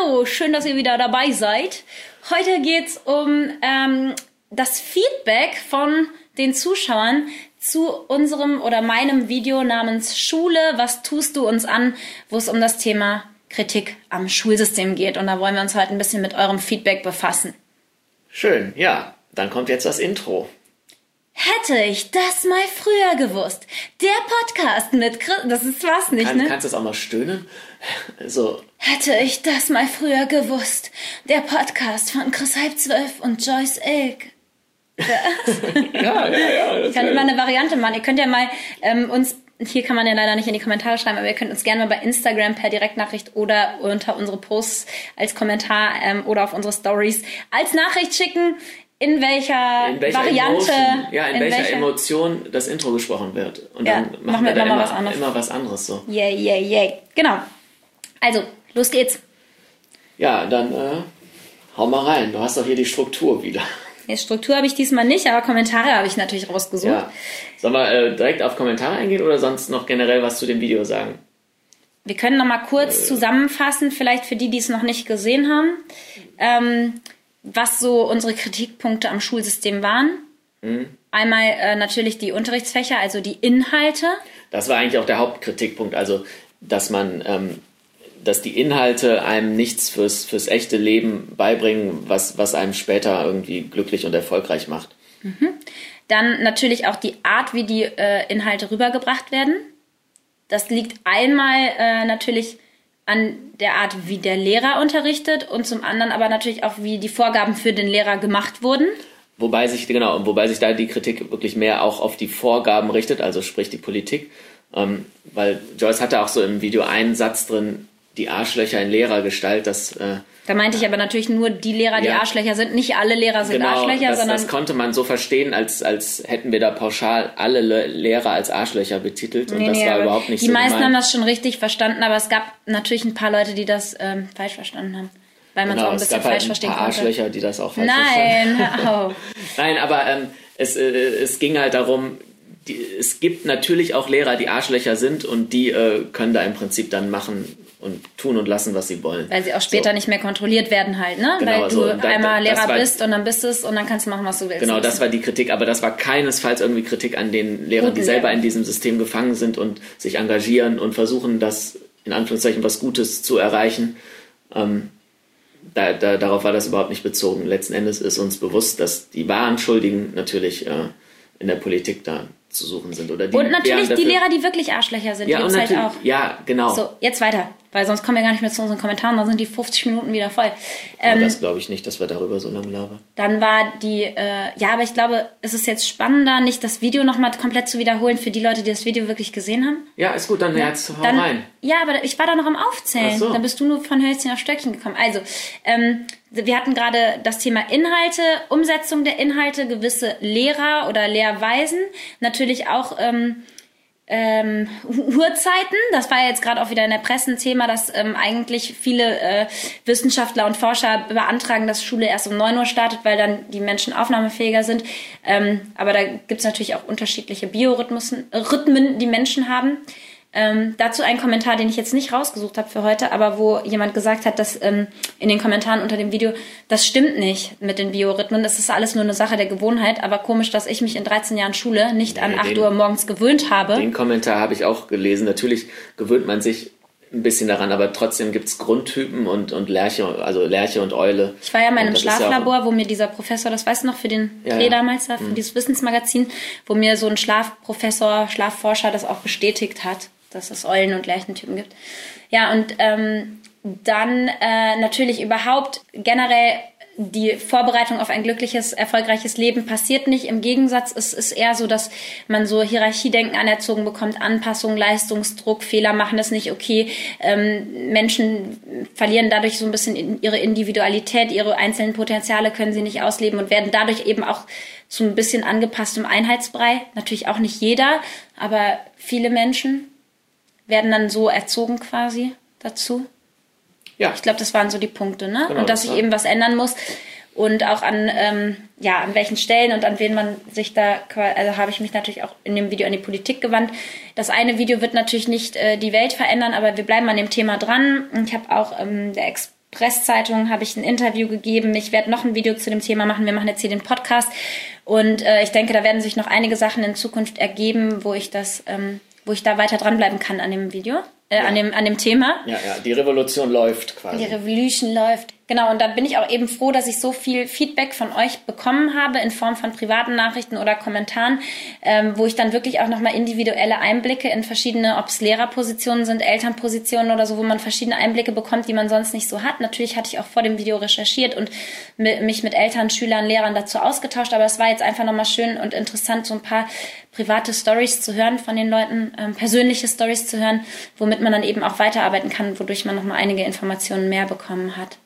Hallo, schön, dass ihr wieder dabei seid. Heute geht's um das Feedback von den Zuschauern zu unserem oder meinem Video namens Schule, was tust du uns an, wo es um das Thema Kritik am Schulsystem geht. Und da wollen wir uns heute ein bisschen mit eurem Feedback befassen. Schön, ja. Dann kommt jetzt das Intro. Hätte ich das mal früher gewusst. Der Podcast mit Chris... Das ist was nicht, ne? Kannst du das auch mal stöhnen? So. Hätte ich das mal früher gewusst. Der Podcast von Chris Halb 12 und Joyce Ilk. Ja. Ich kann immer eine Variante machen. Ihr könnt ja mal uns... Hier kann man ja leider nicht in die Kommentare schreiben, aber ihr könnt uns gerne mal bei Instagram per Direktnachricht oder unter unsere Posts als Kommentar oder auf unsere Stories als Nachricht schicken, in welcher Variante... in welcher Emotion das Intro gesprochen wird. Und dann machen wir da immer was anderes so. Yay. Genau. Also, los geht's. Ja, dann hau mal rein. Du hast doch hier die Struktur wieder. Die Struktur habe ich diesmal nicht, aber Kommentare habe ich natürlich rausgesucht. Ja. Sollen wir direkt auf Kommentare eingehen oder sonst noch generell was zu dem Video sagen? Wir können noch mal kurz zusammenfassen, vielleicht für die, die es noch nicht gesehen haben, was so unsere Kritikpunkte am Schulsystem waren. Einmal natürlich die Unterrichtsfächer, also die Inhalte. Das war eigentlich auch der Hauptkritikpunkt, also dass die Inhalte einem nichts fürs echte Leben beibringen, was einem später irgendwie glücklich und erfolgreich macht. Dann natürlich auch die Art, wie die Inhalte rübergebracht werden. Das liegt einmal natürlich an der Art, wie der Lehrer unterrichtet und zum anderen aber natürlich auch, wie die Vorgaben für den Lehrer gemacht wurden. Wobei sich da die Kritik wirklich mehr auch auf die Vorgaben richtet, also sprich die Politik. Weil Joyce hatte auch so im Video einen Satz drin, die Arschlöcher in Lehrergestalt, da meinte ich aber natürlich nur die Lehrer, die Arschlöcher sind. Nicht alle Lehrer sind Arschlöcher, sondern... das konnte man so verstehen, als hätten wir da pauschal alle Lehrer als Arschlöcher betitelt. Und das war überhaupt nicht so gemeint. Die meisten haben das schon richtig verstanden, aber es gab natürlich ein paar Leute, die das falsch verstanden haben. Weil man es auch ein bisschen falsch verstehen konnte. Es gab ein paar Arschlöcher, die das auch falsch verstanden haben. Nein, hör auf. Nein, aber es ging halt darum, es gibt natürlich auch Lehrer, die Arschlöcher sind und die können da im Prinzip dann machen und tun und lassen, was sie wollen. Weil sie auch später nicht mehr kontrolliert werden halt, ne? Genau, weil du einmal Lehrer bist und dann bist es und dann kannst du machen, was du willst. Genau, das war die Kritik, aber das war keinesfalls irgendwie Kritik an den Lehrern, die selber in diesem System gefangen sind und sich engagieren und versuchen, das in Anführungszeichen was Gutes zu erreichen. Darauf war das überhaupt nicht bezogen. Letzten Endes ist uns bewusst, dass die wahren Schuldigen natürlich in der Politik da zu suchen sind. Oder die, und natürlich die Lehrer, die wirklich Arschlöcher sind, ja, gibt's halt auch. Ja, genau. So, jetzt weiter, weil sonst kommen wir gar nicht mehr zu unseren Kommentaren, dann sind die 50 Minuten wieder voll. Das glaube ich nicht, dass wir darüber so lange labern. Dann war aber ich glaube, es ist jetzt spannender, nicht das Video nochmal komplett zu wiederholen für die Leute, die das Video wirklich gesehen haben. Ja, ist gut, dann jetzt hau rein. Ja, aber ich war da noch am Aufzählen. Ach so. Dann bist du nur von Hölzchen auf Stöckchen gekommen. Also, wir hatten gerade das Thema Inhalte, Umsetzung der Inhalte, gewisse Lehrer oder Lehrweisen, natürlich auch Uhrzeiten. Das war ja jetzt gerade auch wieder in der Presse ein Thema, dass eigentlich viele Wissenschaftler und Forscher beantragen, dass Schule erst um 9 Uhr startet, weil dann die Menschen aufnahmefähiger sind. Aber da gibt's natürlich auch unterschiedliche Rhythmen, die Menschen haben. Dazu ein Kommentar, den ich jetzt nicht rausgesucht habe für heute, aber wo jemand gesagt hat, dass in den Kommentaren unter dem Video, das stimmt nicht mit den Biorhythmen, das ist alles nur eine Sache der Gewohnheit, aber komisch, dass ich mich in 13 Jahren Schule nicht an 8 Uhr morgens gewöhnt habe. Den Kommentar habe ich auch gelesen. Natürlich gewöhnt man sich ein bisschen daran, aber trotzdem gibt's Grundtypen und Lerche und Eule. Ich war ja in meinem Schlaflabor, wo mir dieser Professor, das weißt du noch, für den Dreh damals da, für dieses Wissensmagazin, wo mir so ein Schlafforscher das auch bestätigt hat, dass es Eulen- und Lerchentypen gibt. Ja, und dann natürlich überhaupt generell die Vorbereitung auf ein glückliches, erfolgreiches Leben passiert nicht. Im Gegensatz, es ist eher so, dass man so Hierarchiedenken anerzogen bekommt, Anpassung, Leistungsdruck, Fehler machen das nicht okay. Menschen verlieren dadurch so ein bisschen ihre Individualität, ihre einzelnen Potenziale können sie nicht ausleben und werden dadurch eben auch zu ein bisschen angepasstem Einheitsbrei. Natürlich auch nicht jeder, aber viele Menschen werden dann so erzogen quasi dazu. Ja. Ich glaube, das waren so die Punkte, ne? Genau, und dass sich eben was ändern muss. Und auch an welchen Stellen und an wen man sich da, also habe ich mich natürlich auch in dem Video an die Politik gewandt. Das eine Video wird natürlich nicht die Welt verändern, aber wir bleiben an dem Thema dran. Und ich habe auch der Pressezeitung habe ich ein Interview gegeben. Ich werde noch ein Video zu dem Thema machen. Wir machen jetzt hier den Podcast. Und ich denke, da werden sich noch einige Sachen in Zukunft ergeben, wo ich da weiter dranbleiben kann an dem Video. An dem Thema. Ja, die Revolution läuft quasi. Die Revolution läuft. Genau, und da bin ich auch eben froh, dass ich so viel Feedback von euch bekommen habe in Form von privaten Nachrichten oder Kommentaren, wo ich dann wirklich auch nochmal individuelle Einblicke in verschiedene, ob es Lehrerpositionen sind, Elternpositionen oder so, wo man verschiedene Einblicke bekommt, die man sonst nicht so hat. Natürlich hatte ich auch vor dem Video recherchiert und mich mit Eltern, Schülern, Lehrern dazu ausgetauscht, aber es war jetzt einfach nochmal schön und interessant, so ein paar private Storys zu hören von den Leuten, persönliche Storys zu hören, womit man dann eben auch weiterarbeiten kann, wodurch man nochmal einige Informationen mehr bekommen hat.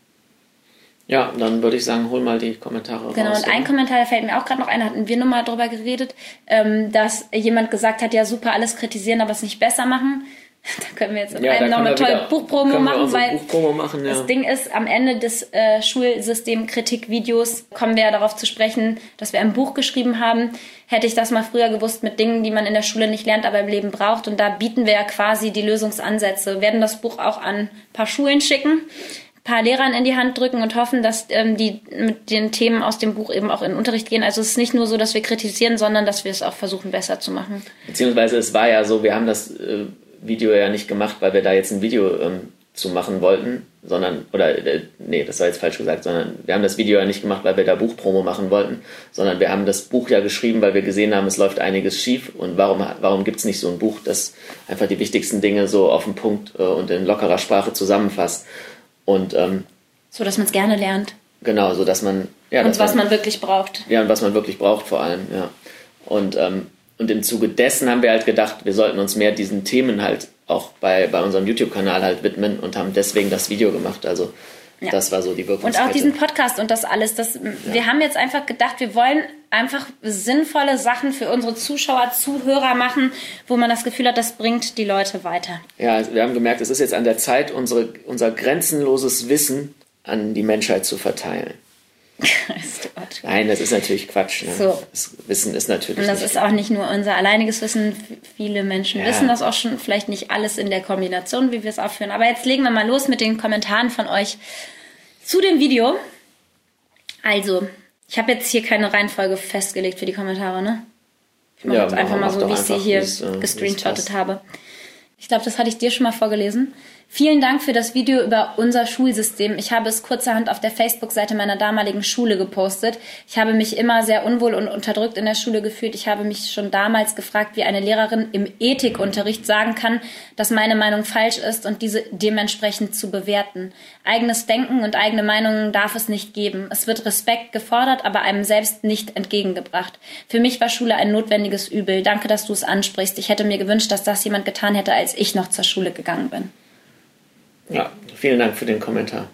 Ja, dann würde ich sagen, hol mal die Kommentare raus. Genau, und ein Kommentar, da fällt mir auch gerade noch ein, hatten wir nur mal drüber geredet, dass jemand gesagt hat, ja super, alles kritisieren, aber es nicht besser machen. Da können wir jetzt noch eine tolle Buchpromo machen, weil das Ding ist, am Ende des Schulsystem-Kritik-Videos kommen wir ja darauf zu sprechen, dass wir ein Buch geschrieben haben. Hätte ich das mal früher gewusst mit Dingen, die man in der Schule nicht lernt, aber im Leben braucht. Und da bieten wir ja quasi die Lösungsansätze. Wir werden das Buch auch an ein paar Schulen schicken, paar Lehrern in die Hand drücken und hoffen, dass die mit den Themen aus dem Buch eben auch in den Unterricht gehen. Also es ist nicht nur so, dass wir kritisieren, sondern dass wir es auch versuchen, besser zu machen. Beziehungsweise es war ja so, wir haben das Video ja nicht gemacht, weil wir da jetzt ein Video zu machen wollten, sondern, das war jetzt falsch gesagt, sondern wir haben das Video ja nicht gemacht, weil wir da Buchpromo machen wollten, sondern wir haben das Buch ja geschrieben, weil wir gesehen haben, es läuft einiges schief und warum gibt es nicht so ein Buch, das einfach die wichtigsten Dinge so auf den Punkt und in lockerer Sprache zusammenfasst. Und, so, dass man es gerne lernt. Genau, so dass man... Ja, und was man wirklich braucht. Ja, und was man wirklich braucht vor allem, ja. Und im Zuge dessen haben wir halt gedacht, wir sollten uns mehr diesen Themen halt auch bei unserem YouTube-Kanal halt widmen und haben deswegen das Video gemacht. Also das war so die Wirkungskette. Und auch diesen Podcast und das alles. Wir haben jetzt einfach gedacht, wir wollen einfach sinnvolle Sachen für unsere Zuschauer, Zuhörer machen, wo man das Gefühl hat, das bringt die Leute weiter. Ja, wir haben gemerkt, es ist jetzt an der Zeit, unser grenzenloses Wissen an die Menschheit zu verteilen. Nein, das ist natürlich Quatsch. Ne? So. Das Wissen ist natürlich. Und das ist auch nicht nur unser alleiniges Wissen. Viele Menschen wissen das auch schon. Vielleicht nicht alles in der Kombination, wie wir es aufführen. Aber jetzt legen wir mal los mit den Kommentaren von euch zu dem Video. Also, ich habe jetzt hier keine Reihenfolge festgelegt für die Kommentare, ne? Ich mache jetzt einfach mal so, wie ich sie hier gescreenshottet habe. Ich glaube, das hatte ich dir schon mal vorgelesen. Vielen Dank für das Video über unser Schulsystem. Ich habe es kurzerhand auf der Facebook-Seite meiner damaligen Schule gepostet. Ich habe mich immer sehr unwohl und unterdrückt in der Schule gefühlt. Ich habe mich schon damals gefragt, wie eine Lehrerin im Ethikunterricht sagen kann, dass meine Meinung falsch ist und diese dementsprechend zu bewerten. Eigenes Denken und eigene Meinungen darf es nicht geben. Es wird Respekt gefordert, aber einem selbst nicht entgegengebracht. Für mich war Schule ein notwendiges Übel. Danke, dass du es ansprichst. Ich hätte mir gewünscht, dass das jemand getan hätte, als ich noch zur Schule gegangen bin. Ja, vielen Dank für den Kommentar.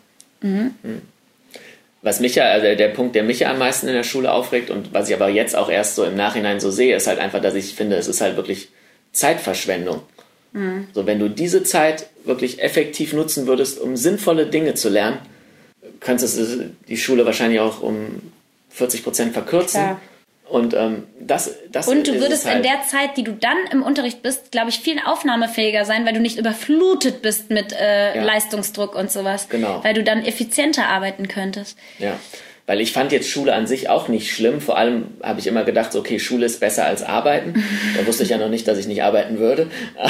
Was mich also der Punkt, der mich ja am meisten in der Schule aufregt und was ich aber jetzt auch erst so im Nachhinein so sehe, ist halt einfach, dass ich finde, es ist halt wirklich Zeitverschwendung. So, wenn du diese Zeit wirklich effektiv nutzen würdest, um sinnvolle Dinge zu lernen, könntest du die Schule wahrscheinlich auch um 40% verkürzen. Klar. Und und du würdest halt in der Zeit, die du dann im Unterricht bist, glaube ich, viel aufnahmefähiger sein, weil du nicht überflutet bist mit Leistungsdruck und sowas. Genau. Weil du dann effizienter arbeiten könntest. Ja, weil ich fand jetzt Schule an sich auch nicht schlimm. Vor allem habe ich immer gedacht, okay, Schule ist besser als Arbeiten. Da wusste ich ja noch nicht, dass ich nicht arbeiten würde.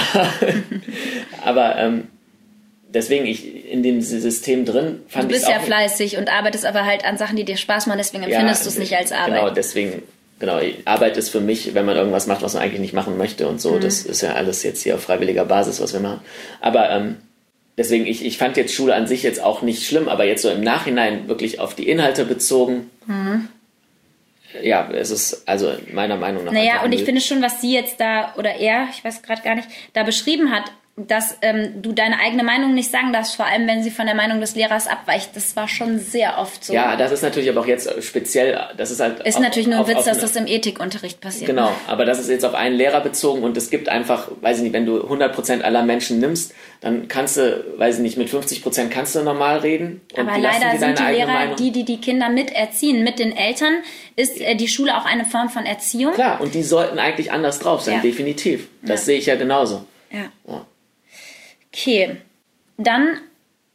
Aber deswegen, in dem System drin fand ich es auch... Du bist ja fleißig und arbeitest aber halt an Sachen, die dir Spaß machen. Deswegen empfindest du es nicht als Arbeit. Genau, deswegen... Genau, Arbeit ist für mich, wenn man irgendwas macht, was man eigentlich nicht machen möchte und so. Das ist ja alles jetzt hier auf freiwilliger Basis, was wir machen. Aber deswegen, ich fand jetzt Schule an sich jetzt auch nicht schlimm, aber jetzt so im Nachhinein wirklich auf die Inhalte bezogen, ja, es ist also meiner Meinung nach... Naja, und ich finde schon, was sie jetzt da, oder er, ich weiß gerade gar nicht, da beschrieben hat, dass du deine eigene Meinung nicht sagen darfst, vor allem wenn sie von der Meinung des Lehrers abweicht. Das war schon sehr oft so. Ja, das ist natürlich aber auch jetzt speziell, das ist halt... Ist natürlich nur ein Witz, dass das im Ethikunterricht passiert. Genau, aber das ist jetzt auf einen Lehrer bezogen und es gibt einfach, weiß ich nicht, wenn du 100% aller Menschen nimmst, dann kannst du, weiß ich nicht, mit 50% kannst du normal reden. Und aber leider sind die Lehrer, die Kinder miterziehen. Mit den Eltern ist die Schule auch eine Form von Erziehung. Klar, und die sollten eigentlich anders drauf sein, definitiv. Das sehe ich ja genauso. Ja. Okay, dann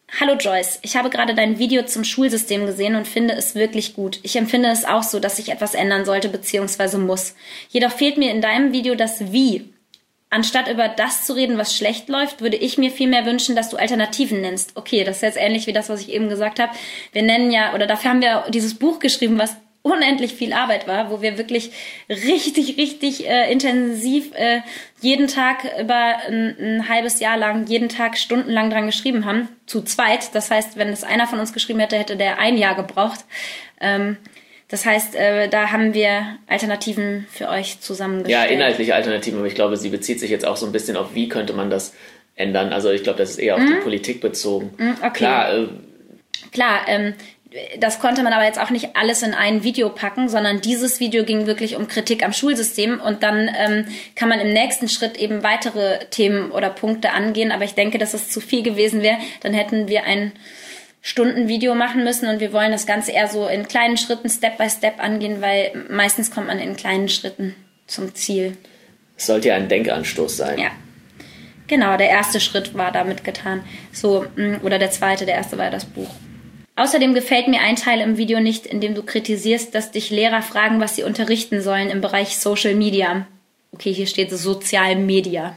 Hallo Joyce, ich habe gerade dein Video zum Schulsystem gesehen und finde es wirklich gut. Ich empfinde es auch so, dass sich etwas ändern sollte bzw. muss. Jedoch fehlt mir in deinem Video das Wie. Anstatt über das zu reden, was schlecht läuft, würde ich mir vielmehr wünschen, dass du Alternativen nennst. Okay, das ist jetzt ähnlich wie das, was ich eben gesagt habe. Wir nennen ja, oder dafür haben wir dieses Buch geschrieben, was unendlich viel Arbeit war, wo wir wirklich richtig intensiv jeden Tag über ein halbes Jahr lang, jeden Tag stundenlang dran geschrieben haben, zu zweit. Das heißt, wenn es einer von uns geschrieben hätte, hätte der ein Jahr gebraucht. Das heißt, da haben wir Alternativen für euch zusammengestellt. Ja, inhaltliche Alternativen, aber ich glaube, sie bezieht sich jetzt auch so ein bisschen auf, wie könnte man das ändern. Also ich glaube, das ist eher auf die Politik bezogen. Okay. Klar, das konnte man aber jetzt auch nicht alles in ein Video packen, sondern dieses Video ging wirklich um Kritik am Schulsystem und dann kann man im nächsten Schritt eben weitere Themen oder Punkte angehen. Aber ich denke, dass es zu viel gewesen wäre. Dann hätten wir ein Stundenvideo machen müssen und wir wollen das Ganze eher so in kleinen Schritten, Step by Step angehen, weil meistens kommt man in kleinen Schritten zum Ziel. Es sollte ja ein Denkanstoß sein. Ja. Genau, der erste Schritt war damit getan. So, oder der zweite, der erste war das Buch. Außerdem gefällt mir ein Teil im Video nicht, in dem du kritisierst, dass dich Lehrer fragen, was sie unterrichten sollen im Bereich Social Media. Okay, hier steht Sozial Media.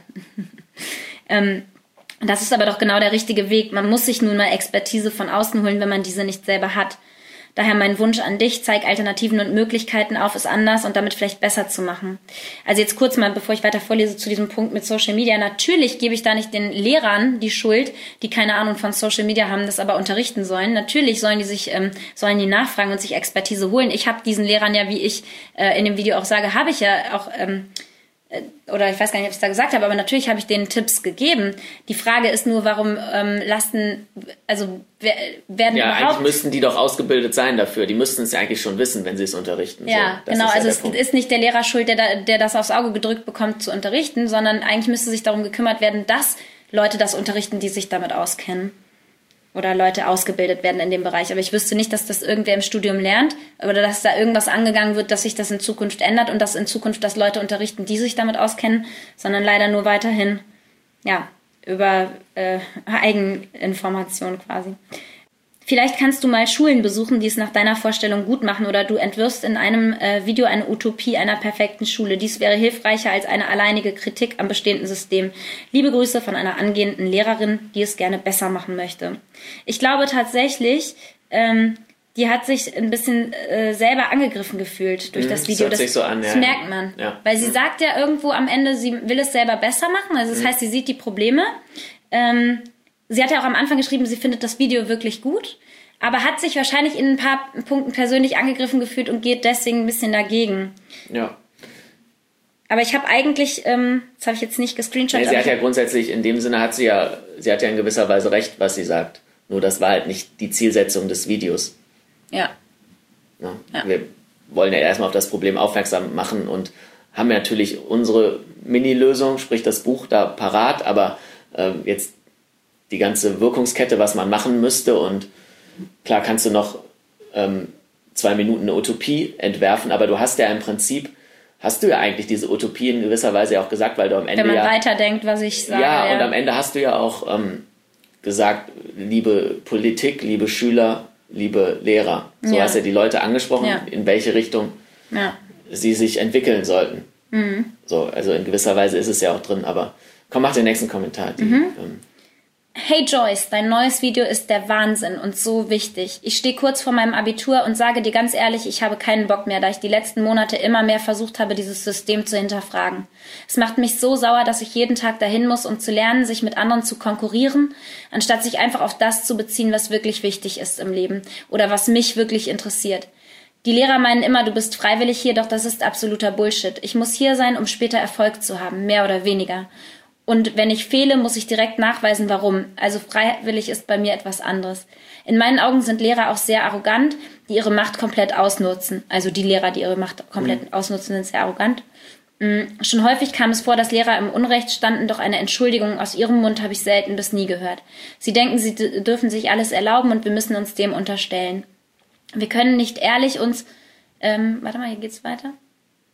Das ist aber doch genau der richtige Weg. Man muss sich nun mal Expertise von außen holen, wenn man diese nicht selber hat. Daher mein Wunsch an dich, zeig Alternativen und Möglichkeiten auf, es anders und damit vielleicht besser zu machen. Also jetzt kurz mal, bevor ich weiter vorlese, zu diesem Punkt mit Social Media. Natürlich gebe ich da nicht den Lehrern die Schuld, die keine Ahnung von Social Media haben, das aber unterrichten sollen. Natürlich sollen die nachfragen und sich Expertise holen. Ich habe diesen Lehrern ja, wie ich in dem Video auch sage, habe ich ja auch oder ich weiß gar nicht, ob ich es da gesagt habe, aber natürlich habe ich denen Tipps gegeben. Die Frage ist nur, warum werden ja, überhaupt... eigentlich müssten die doch ausgebildet sein dafür. Die müssten es ja eigentlich schon wissen, wenn sie es unterrichten. Ja, so, genau. Also es ist nicht der Lehrer schuld, der das aufs Auge gedrückt bekommt, zu unterrichten, sondern eigentlich müsste sich darum gekümmert werden, dass Leute das unterrichten, die sich damit auskennen. Oder Leute ausgebildet werden in dem Bereich. Aber ich wüsste nicht, dass das irgendwer im Studium lernt oder dass da irgendwas angegangen wird, dass sich das in Zukunft ändert und dass in Zukunft das Leute unterrichten, die sich damit auskennen, sondern leider nur weiterhin über Eigeninformation quasi. Vielleicht kannst du mal Schulen besuchen, die es nach deiner Vorstellung gut machen, oder du entwirfst in einem Video eine Utopie einer perfekten Schule. Dies wäre hilfreicher als eine alleinige Kritik am bestehenden System. Liebe Grüße von einer angehenden Lehrerin, die es gerne besser machen möchte. Ich glaube tatsächlich, die hat sich ein bisschen selber angegriffen gefühlt durch das Video. Das hört sich so an, das merkt man. Ja. Weil sie sagt ja irgendwo am Ende, sie will es selber besser machen. Also das heißt, sie sieht die Probleme. Sie hat ja auch am Anfang geschrieben, sie findet das Video wirklich gut, aber hat sich wahrscheinlich in ein paar Punkten persönlich angegriffen gefühlt und geht deswegen ein bisschen dagegen. Ja. Aber ich habe eigentlich, das habe ich jetzt nicht gescreenshottet. Sie hat ja grundsätzlich, in dem Sinne sie hat ja in gewisser Weise recht, was sie sagt. Nur das war halt nicht die Zielsetzung des Videos. Ja. Ja. Wir wollen ja erstmal auf das Problem aufmerksam machen und haben ja natürlich unsere Mini-Lösung, sprich das Buch da parat, aber jetzt die ganze Wirkungskette, was man machen müsste, und klar kannst du noch 2 Minuten eine Utopie entwerfen, aber du hast ja im Prinzip, eigentlich diese Utopie in gewisser Weise ja auch gesagt, weil du am Ende wenn man weiterdenkt, was ich sage. Ja, und am Ende hast du ja auch gesagt, liebe Politik, liebe Schüler, liebe Lehrer. So hast du ja die Leute angesprochen, in welche Richtung sie sich entwickeln sollten. Mhm. So, also in gewisser Weise ist es ja auch drin, aber komm, mach den nächsten Kommentar. Hey Joyce, dein neues Video ist der Wahnsinn und so wichtig. Ich stehe kurz vor meinem Abitur und sage dir ganz ehrlich, ich habe keinen Bock mehr, da ich die letzten Monate immer mehr versucht habe, dieses System zu hinterfragen. Es macht mich so sauer, dass ich jeden Tag dahin muss, um zu lernen, sich mit anderen zu konkurrieren, anstatt sich einfach auf das zu beziehen, was wirklich wichtig ist im Leben oder was mich wirklich interessiert. Die Lehrer meinen immer, du bist freiwillig hier, doch das ist absoluter Bullshit. Ich muss hier sein, um später Erfolg zu haben, mehr oder weniger. Und wenn ich fehle, muss ich direkt nachweisen, warum. Also freiwillig ist bei mir etwas anderes. In meinen Augen sind Lehrer auch sehr arrogant, die ihre Macht komplett ausnutzen. Also die Lehrer, die ihre Macht komplett ausnutzen, sind sehr arrogant. Schon häufig kam es vor, dass Lehrer im Unrecht standen, doch eine Entschuldigung aus ihrem Mund habe ich selten bis nie gehört. Sie denken, sie dürfen sich alles erlauben und wir müssen uns dem unterstellen. Wir können nicht ehrlich uns... hier geht's weiter.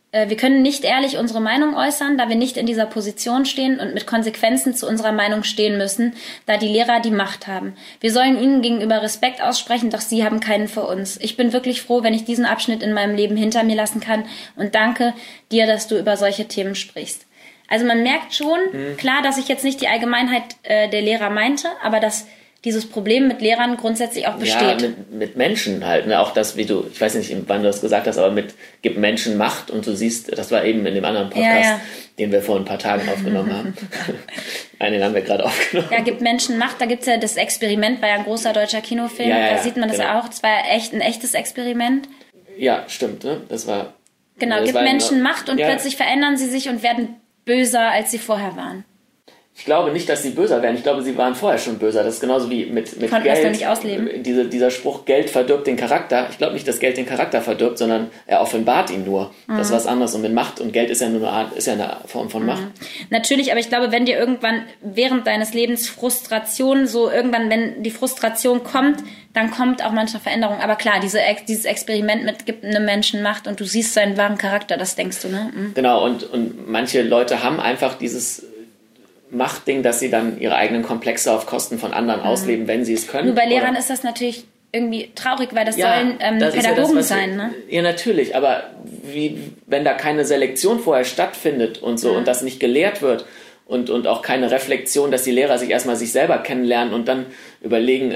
wir können nicht ehrlich unsere Meinung äußern, da wir nicht in dieser Position stehen und mit Konsequenzen zu unserer Meinung stehen müssen, da die Lehrer die Macht haben. Wir sollen ihnen gegenüber Respekt aussprechen, doch sie haben keinen für uns. Ich bin wirklich froh, wenn ich diesen Abschnitt in meinem Leben hinter mir lassen kann und danke dir, dass du über solche Themen sprichst. Also man merkt schon, klar, dass ich jetzt nicht die Allgemeinheit der Lehrer meinte, aber dass dieses Problem mit Lehrern grundsätzlich auch besteht. Ja, mit Menschen halt. Ne? Auch das, wie du, ich weiß nicht, wann du das gesagt hast, aber gib Menschen Macht und du siehst, das war eben in dem anderen Podcast, den wir vor ein paar Tagen aufgenommen haben. Den haben wir gerade aufgenommen. Ja, gibt Menschen Macht, da gibt's ja das Experiment, war ja ein großer deutscher Kinofilm, da sieht man das ja auch, das war echt ein echtes Experiment. Ja, stimmt, ne? Das war... Genau, gibt Menschen Macht und plötzlich verändern sie sich und werden böser, als sie vorher waren. Ich glaube nicht, dass sie böser werden. Ich glaube, sie waren vorher schon böser. Das ist genauso wie mit Geld. Das nicht ausleben. Dieser Spruch, Geld verdirbt den Charakter. Ich glaube nicht, dass Geld den Charakter verdirbt, sondern er offenbart ihn nur. Das ist was anderes. Und mit Macht und Geld ist ja nur eine Form von Macht. Natürlich, aber ich glaube, wenn dir irgendwann während deines Lebens Frustration wenn die Frustration kommt, dann kommt auch manchmal Veränderung. Aber klar, dieses Experiment gibt einem Menschen Macht und du siehst seinen wahren Charakter, das denkst du, ne? Genau, und manche Leute haben einfach dieses Machtding, dass sie dann ihre eigenen Komplexe auf Kosten von anderen ausleben, wenn sie es können. Nur bei Lehrern ist das natürlich irgendwie traurig, weil das sollen Pädagogen sein, ne? Ja, natürlich, aber wenn da keine Selektion vorher stattfindet und so und das nicht gelehrt wird und auch keine Reflexion, dass die Lehrer sich erstmal sich selber kennenlernen und dann überlegen,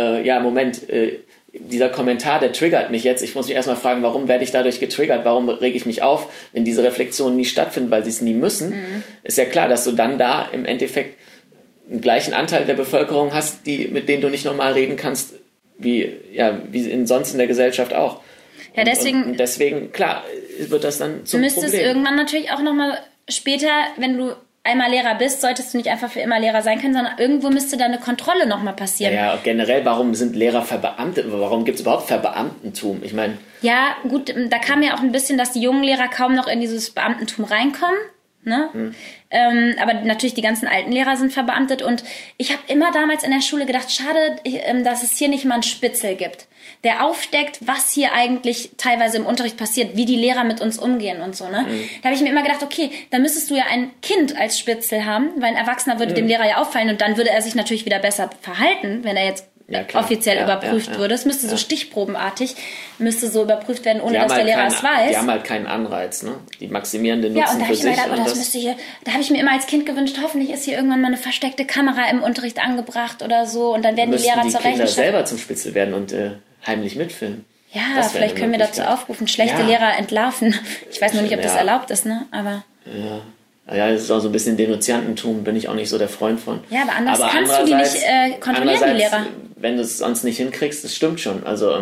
dieser Kommentar, der triggert mich jetzt. Ich muss mich erstmal fragen, warum werde ich dadurch getriggert? Warum rege ich mich auf, wenn diese Reflexionen nie stattfinden, weil sie es nie müssen? Ist ja klar, dass du dann da im Endeffekt einen gleichen Anteil der Bevölkerung hast, mit denen du nicht normal reden kannst, wie sonst in der Gesellschaft auch. Ja, deswegen, klar, wird das dann zum Problem. Du müsstest irgendwann natürlich auch nochmal später, wenn du einmal Lehrer bist, solltest du nicht einfach für immer Lehrer sein können, sondern irgendwo müsste da eine Kontrolle nochmal passieren. Ja, generell, warum sind Lehrer verbeamtet? Warum gibt es überhaupt Verbeamtentum? Ich meine... Ja, gut, da kam ja auch ein bisschen, dass die jungen Lehrer kaum noch in dieses Beamtentum reinkommen. Ne? Aber natürlich die ganzen alten Lehrer sind verbeamtet und ich habe immer damals in der Schule gedacht, schade, dass es hier nicht mal einen Spitzel gibt, der aufdeckt, was hier eigentlich teilweise im Unterricht passiert, wie die Lehrer mit uns umgehen und so. Ne? Da habe ich mir immer gedacht, okay, dann müsstest du ja ein Kind als Spitzel haben, weil ein Erwachsener würde dem Lehrer ja auffallen und dann würde er sich natürlich wieder besser verhalten, wenn er jetzt offiziell überprüft würde. Es müsste so stichprobenartig überprüft werden, ohne dass der Lehrer es weiß. Die haben halt keinen Anreiz, ne? Die maximieren den Nutzen für sich. Da habe ich mir immer als Kind gewünscht, hoffentlich ist hier irgendwann mal eine versteckte Kamera im Unterricht angebracht oder so und dann werden die Lehrer zur Rechenschaft. Kinder selber zum Spitzel werden und heimlich mitfilmen. Ja, vielleicht können wir dazu aufrufen, schlechte Lehrer entlarven. Ich weiß noch nicht, ob das erlaubt ist, ne? Aber... Ja, das ist auch so ein bisschen Denunziantentum, bin ich auch nicht so der Freund von. Ja, aber kannst du die nicht kontrollieren, die Lehrer. Wenn du es sonst nicht hinkriegst, das stimmt schon. Also,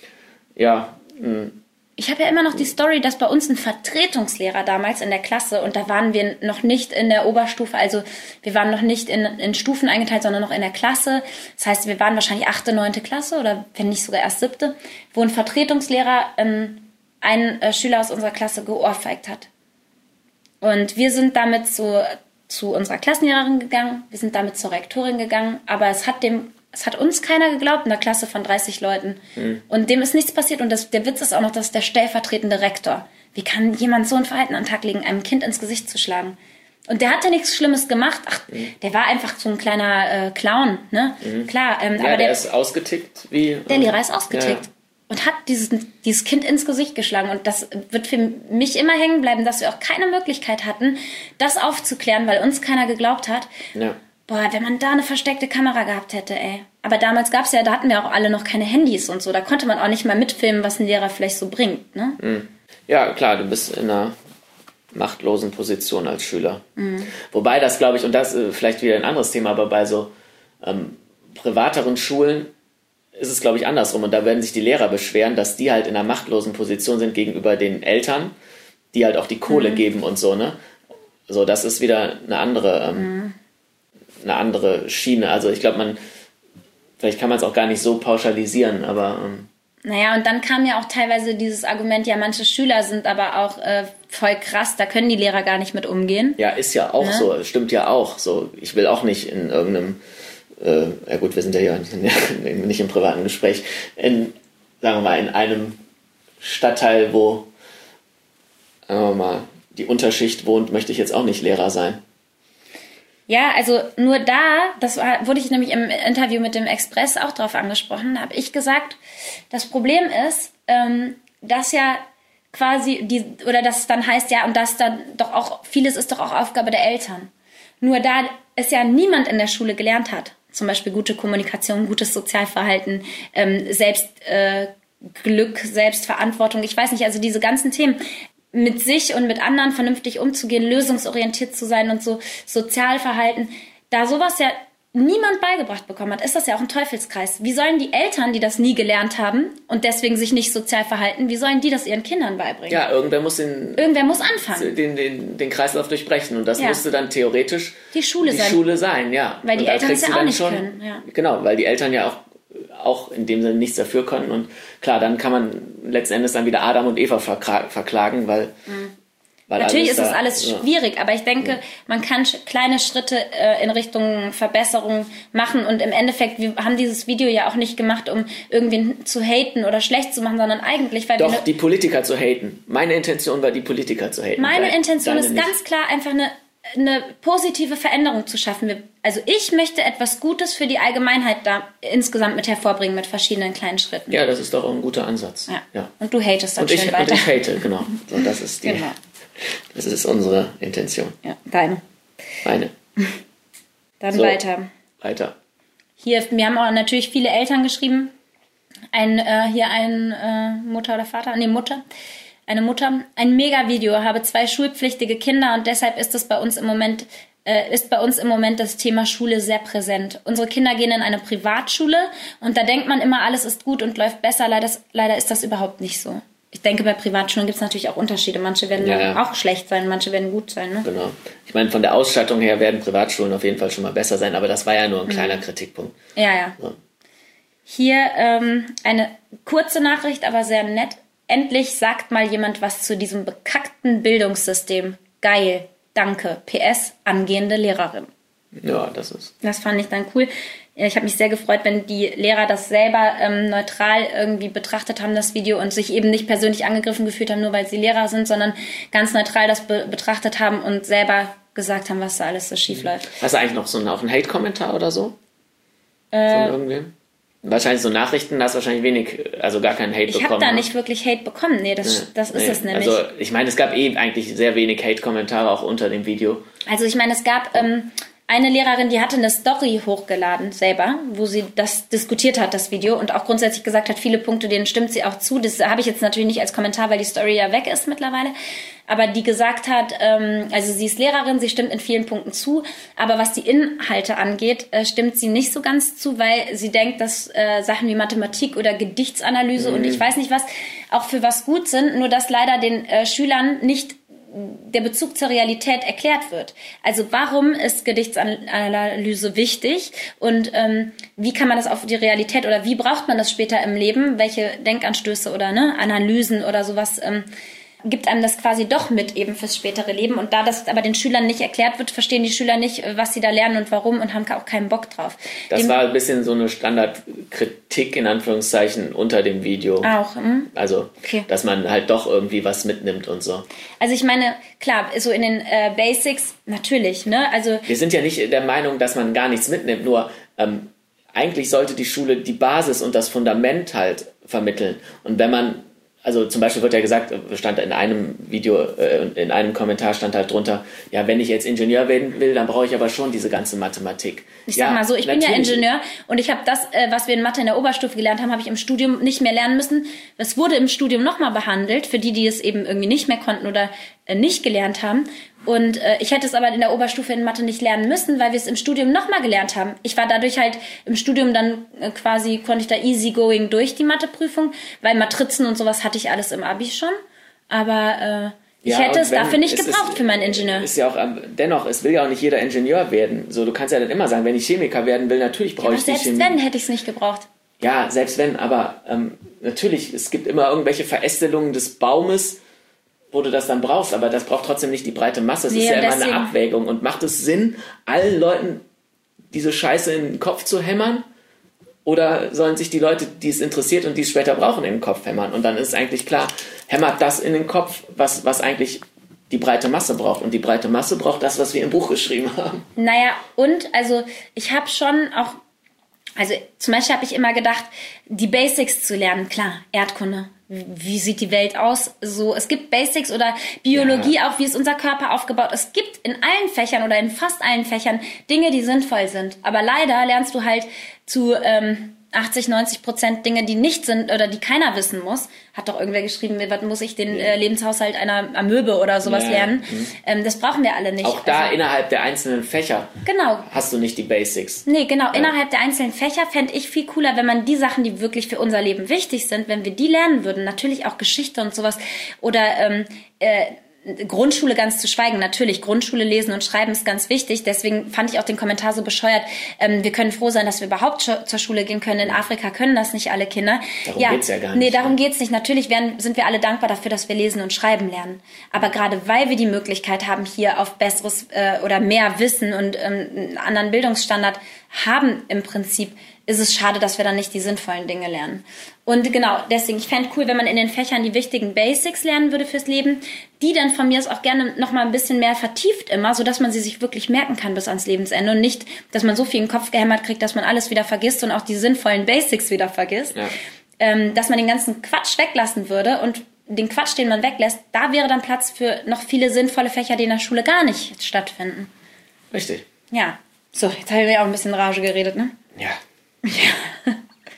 Ich habe ja immer noch die Story, dass bei uns ein Vertretungslehrer damals in der Klasse, und da waren wir noch nicht in der Oberstufe, also wir waren noch nicht in Stufen eingeteilt, sondern noch in der Klasse. Das heißt, wir waren wahrscheinlich 8., 9. Klasse oder wenn nicht sogar erst 7., wo ein Vertretungslehrer einen Schüler aus unserer Klasse geohrfeigt hat. Und wir sind damit zu unserer Klassenlehrerin gegangen, wir sind damit zur Rektorin gegangen, aber es hat uns keiner geglaubt in der Klasse von 30 Leuten. Und dem ist nichts passiert. Und der Witz ist auch noch, das ist der stellvertretende Rektor. Wie kann jemand so ein Verhalten an den Tag legen, einem Kind ins Gesicht zu schlagen? Und der hat ja nichts Schlimmes gemacht. Der war einfach so ein kleiner Clown, ne? Klar. Aber der ist ausgetickt wie... Der Lehrer ist ausgetickt. Und hat dieses Kind ins Gesicht geschlagen. Und das wird für mich immer hängen bleiben, dass wir auch keine Möglichkeit hatten, das aufzuklären, weil uns keiner geglaubt hat. Ja. Boah, wenn man da eine versteckte Kamera gehabt hätte, ey. Aber damals da hatten wir auch alle noch keine Handys und so. Da konnte man auch nicht mal mitfilmen, was ein Lehrer vielleicht so bringt, ne? Ja, klar, du bist in einer machtlosen Position als Schüler. Wobei das, glaube ich, und das vielleicht wieder ein anderes Thema, aber bei so privateren Schulen ist es, glaube ich, andersrum. Und da werden sich die Lehrer beschweren, dass die halt in einer machtlosen Position sind gegenüber den Eltern, die halt auch die Kohle geben und so, ne? So, das ist wieder eine andere Schiene. Also ich glaube, vielleicht kann man es auch gar nicht so pauschalisieren, aber... Naja, und dann kam ja auch teilweise dieses Argument, ja, manche Schüler sind aber auch voll krass, da können die Lehrer gar nicht mit umgehen. Ja, ist ja auch so, stimmt ja auch. So, ich will auch nicht in irgendeinem... ja gut, wir sind ja hier nicht im privaten Gespräch, sagen wir mal, in einem Stadtteil, wo die Unterschicht wohnt, möchte ich jetzt auch nicht Lehrer sein. Ja, also nur wurde ich nämlich im Interview mit dem Express auch drauf angesprochen, habe ich gesagt, das Problem ist, dass ja quasi dass es dann heißt, ja, und das dann doch auch, vieles ist doch auch Aufgabe der Eltern. Nur da es ja niemand in der Schule gelernt hat, zum Beispiel gute Kommunikation, gutes Sozialverhalten, Glück, Selbstverantwortung, ich weiß nicht, also diese ganzen Themen, mit sich und mit anderen vernünftig umzugehen, lösungsorientiert zu sein und so Sozialverhalten, da sowas ja niemand beigebracht bekommen hat, ist das ja auch ein Teufelskreis. Wie sollen die Eltern, die das nie gelernt haben und deswegen sich nicht sozial verhalten, wie sollen die das ihren Kindern beibringen? Ja, irgendwer muss anfangen. Den Kreislauf durchbrechen und das müsste dann theoretisch die Schule sein, ja. Weil die Eltern es ja auch nicht können. Ja. Genau, weil die Eltern ja auch in dem Sinne nichts dafür können und klar, dann kann man letzten Endes dann wieder Adam und Eva verklagen, weil natürlich ist das alles schwierig, aber ich denke, man kann kleine Schritte in Richtung Verbesserung machen und im Endeffekt, wir haben dieses Video ja auch nicht gemacht, um irgendwen zu haten oder schlecht zu machen, sondern eigentlich, weil die Politiker zu haten. Meine Intention war, die Politiker zu haten. Meine Intention ist ganz klar, einfach eine positive Veränderung zu schaffen. Also ich möchte etwas Gutes für die Allgemeinheit da insgesamt mit hervorbringen, mit verschiedenen kleinen Schritten. Ja, das ist doch auch ein guter Ansatz. Ja. Und du hatest dann schön weiter. Und ich hate, genau. So, das ist das ist unsere Intention. Ja, deine. Meine. Dann weiter. Hier, wir haben auch natürlich viele Eltern geschrieben. Mutter oder Vater? Nee, Mutter. Eine Mutter. Ein Mega-Video, habe 2 schulpflichtige Kinder und deshalb ist bei uns im Moment das Thema Schule sehr präsent. Unsere Kinder gehen in eine Privatschule und da denkt man immer, alles ist gut und läuft besser. Leider ist das überhaupt nicht so. Ich denke, bei Privatschulen gibt es natürlich auch Unterschiede. Manche werden auch schlecht sein, manche werden gut sein. Ne? Genau. Ich meine, von der Ausstattung her werden Privatschulen auf jeden Fall schon mal besser sein, aber das war ja nur ein kleiner Kritikpunkt. Ja. So. Hier eine kurze Nachricht, aber sehr nett. Endlich sagt mal jemand was zu diesem bekackten Bildungssystem. Geil. Danke. PS, angehende Lehrerin. Ja, das fand ich dann cool. Ich habe mich sehr gefreut, wenn die Lehrer das selber neutral irgendwie betrachtet haben, das Video, und sich eben nicht persönlich angegriffen gefühlt haben, nur weil sie Lehrer sind, sondern ganz neutral das betrachtet haben und selber gesagt haben, was da alles so schief läuft. Hast du eigentlich noch auch einen Hate-Kommentar oder so? Von irgendwem? Wahrscheinlich so Nachrichten, da hast du wahrscheinlich wenig, also gar keinen Hate bekommen. Ich habe da nicht wirklich Hate bekommen. Nee, das ist es nämlich. Also ich meine, es gab eigentlich sehr wenig Hate-Kommentare auch unter dem Video. Also ich meine, es gab eine Lehrerin, die hatte eine Story hochgeladen selber, wo sie das diskutiert hat, das Video, und auch grundsätzlich gesagt hat, viele Punkte, denen stimmt sie auch zu. Das habe ich jetzt natürlich nicht als Kommentar, weil die Story ja weg ist mittlerweile. Aber die gesagt hat, also sie ist Lehrerin, sie stimmt in vielen Punkten zu, aber was die Inhalte angeht, stimmt sie nicht so ganz zu, weil sie denkt, dass Sachen wie Mathematik oder Gedichtsanalyse und ich weiß nicht was auch für was gut sind, nur dass leider den Schülern nicht der Bezug zur Realität erklärt wird. Also warum ist Gedichtsanalyse wichtig und wie kann man das auf die Realität oder wie braucht man das später im Leben? Welche Denkanstöße oder Analysen oder sowas gibt einem das quasi doch mit eben fürs spätere Leben. Und da das aber den Schülern nicht erklärt wird, verstehen die Schüler nicht, was sie da lernen und warum und haben auch keinen Bock drauf. Das war ein bisschen so eine Standardkritik in Anführungszeichen unter dem Video. Auch, Also, okay. Dass man halt doch irgendwie was mitnimmt und so. Also ich meine, klar, so in den Basics natürlich, ne? Also wir sind ja nicht der Meinung, dass man gar nichts mitnimmt, nur eigentlich sollte die Schule die Basis und das Fundament halt vermitteln. Und wenn man also zum Beispiel wird ja gesagt, stand in einem Video, in einem Kommentar stand halt drunter, ja, wenn ich jetzt Ingenieur werden will, dann brauche ich aber schon diese ganze Mathematik. Ich sag mal so, ich bin ja Ingenieur und ich habe das, was wir in Mathe in der Oberstufe gelernt haben, habe ich im Studium nicht mehr lernen müssen. Das wurde im Studium nochmal behandelt, für die es eben irgendwie nicht mehr konnten oder nicht gelernt haben. Und ich hätte es aber in der Oberstufe in Mathe nicht lernen müssen, weil wir es im Studium nochmal gelernt haben. Ich war dadurch halt im Studium dann konnte ich da easy going durch die Matheprüfung, weil Matrizen und sowas hatte ich alles im Abi schon. Aber ich hätte es dafür nicht gebraucht für meinen Ingenieur. Ist ja auch, dennoch, es will ja auch nicht jeder Ingenieur werden. So, du kannst ja dann immer sagen, wenn ich Chemiker werden will, natürlich brauche ich die Chemie. Selbst wenn, hätte ich es nicht gebraucht. Ja, selbst wenn, aber natürlich, es gibt immer irgendwelche Verästelungen des Baumes, wo du das dann brauchst, aber das braucht trotzdem nicht die breite Masse. Es ist ja immer eine Abwägung. Und macht es Sinn, allen Leuten diese Scheiße in den Kopf zu hämmern? Oder sollen sich die Leute, die es interessiert und die es später brauchen, in den Kopf hämmern? Und dann ist eigentlich klar, hämmert das in den Kopf, was eigentlich die breite Masse braucht. Und die breite Masse braucht das, was wir im Buch geschrieben haben. Naja, und also ich habe schon auch, also zum Beispiel habe ich immer gedacht, die Basics zu lernen, klar, Erdkunde. Wie sieht die Welt aus? So, es gibt Basics oder Biologie auch, wie ist unser Körper aufgebaut. Es gibt in allen Fächern oder in fast allen Fächern Dinge, die sinnvoll sind. Aber leider lernst du halt zu 80-90% Dinge, die nicht sind oder die keiner wissen muss. Hat doch irgendwer geschrieben, was muss ich den Lebenshaushalt einer Amöbe oder sowas lernen. Das brauchen wir alle nicht. Auch da innerhalb der einzelnen Fächer hast du nicht die Basics. Nee, genau. Innerhalb der einzelnen Fächer fände ich viel cooler, wenn man die Sachen, die wirklich für unser Leben wichtig sind, wenn wir die lernen würden. Natürlich auch Geschichte und sowas. Oder Grundschule ganz zu schweigen. Natürlich, Grundschule lesen und schreiben ist ganz wichtig. Deswegen fand ich auch den Kommentar so bescheuert. Wir können froh sein, dass wir überhaupt zur Schule gehen können. In Afrika können das nicht alle Kinder. Darum geht's ja gar nicht. Nee, darum geht's nicht. Natürlich sind wir alle dankbar dafür, dass wir lesen und schreiben lernen. Aber gerade weil wir die Möglichkeit haben, hier auf besseres oder mehr Wissen und einen anderen Bildungsstandard haben im Prinzip, ist es schade, dass wir dann nicht die sinnvollen Dinge lernen. Und genau, deswegen, ich fände cool, wenn man in den Fächern die wichtigen Basics lernen würde fürs Leben, die dann von mir aus auch gerne noch mal ein bisschen mehr vertieft immer, sodass man sie sich wirklich merken kann bis ans Lebensende und nicht, dass man so viel in den Kopf gehämmert kriegt, dass man alles wieder vergisst und auch die sinnvollen Basics wieder vergisst. Ja. Dass man den ganzen Quatsch weglassen würde und den Quatsch, den man weglässt, da wäre dann Platz für noch viele sinnvolle Fächer, die in der Schule gar nicht stattfinden. Richtig. Ja. So, jetzt habe ich mir auch ein bisschen Rage geredet, ne? Ja. Ja.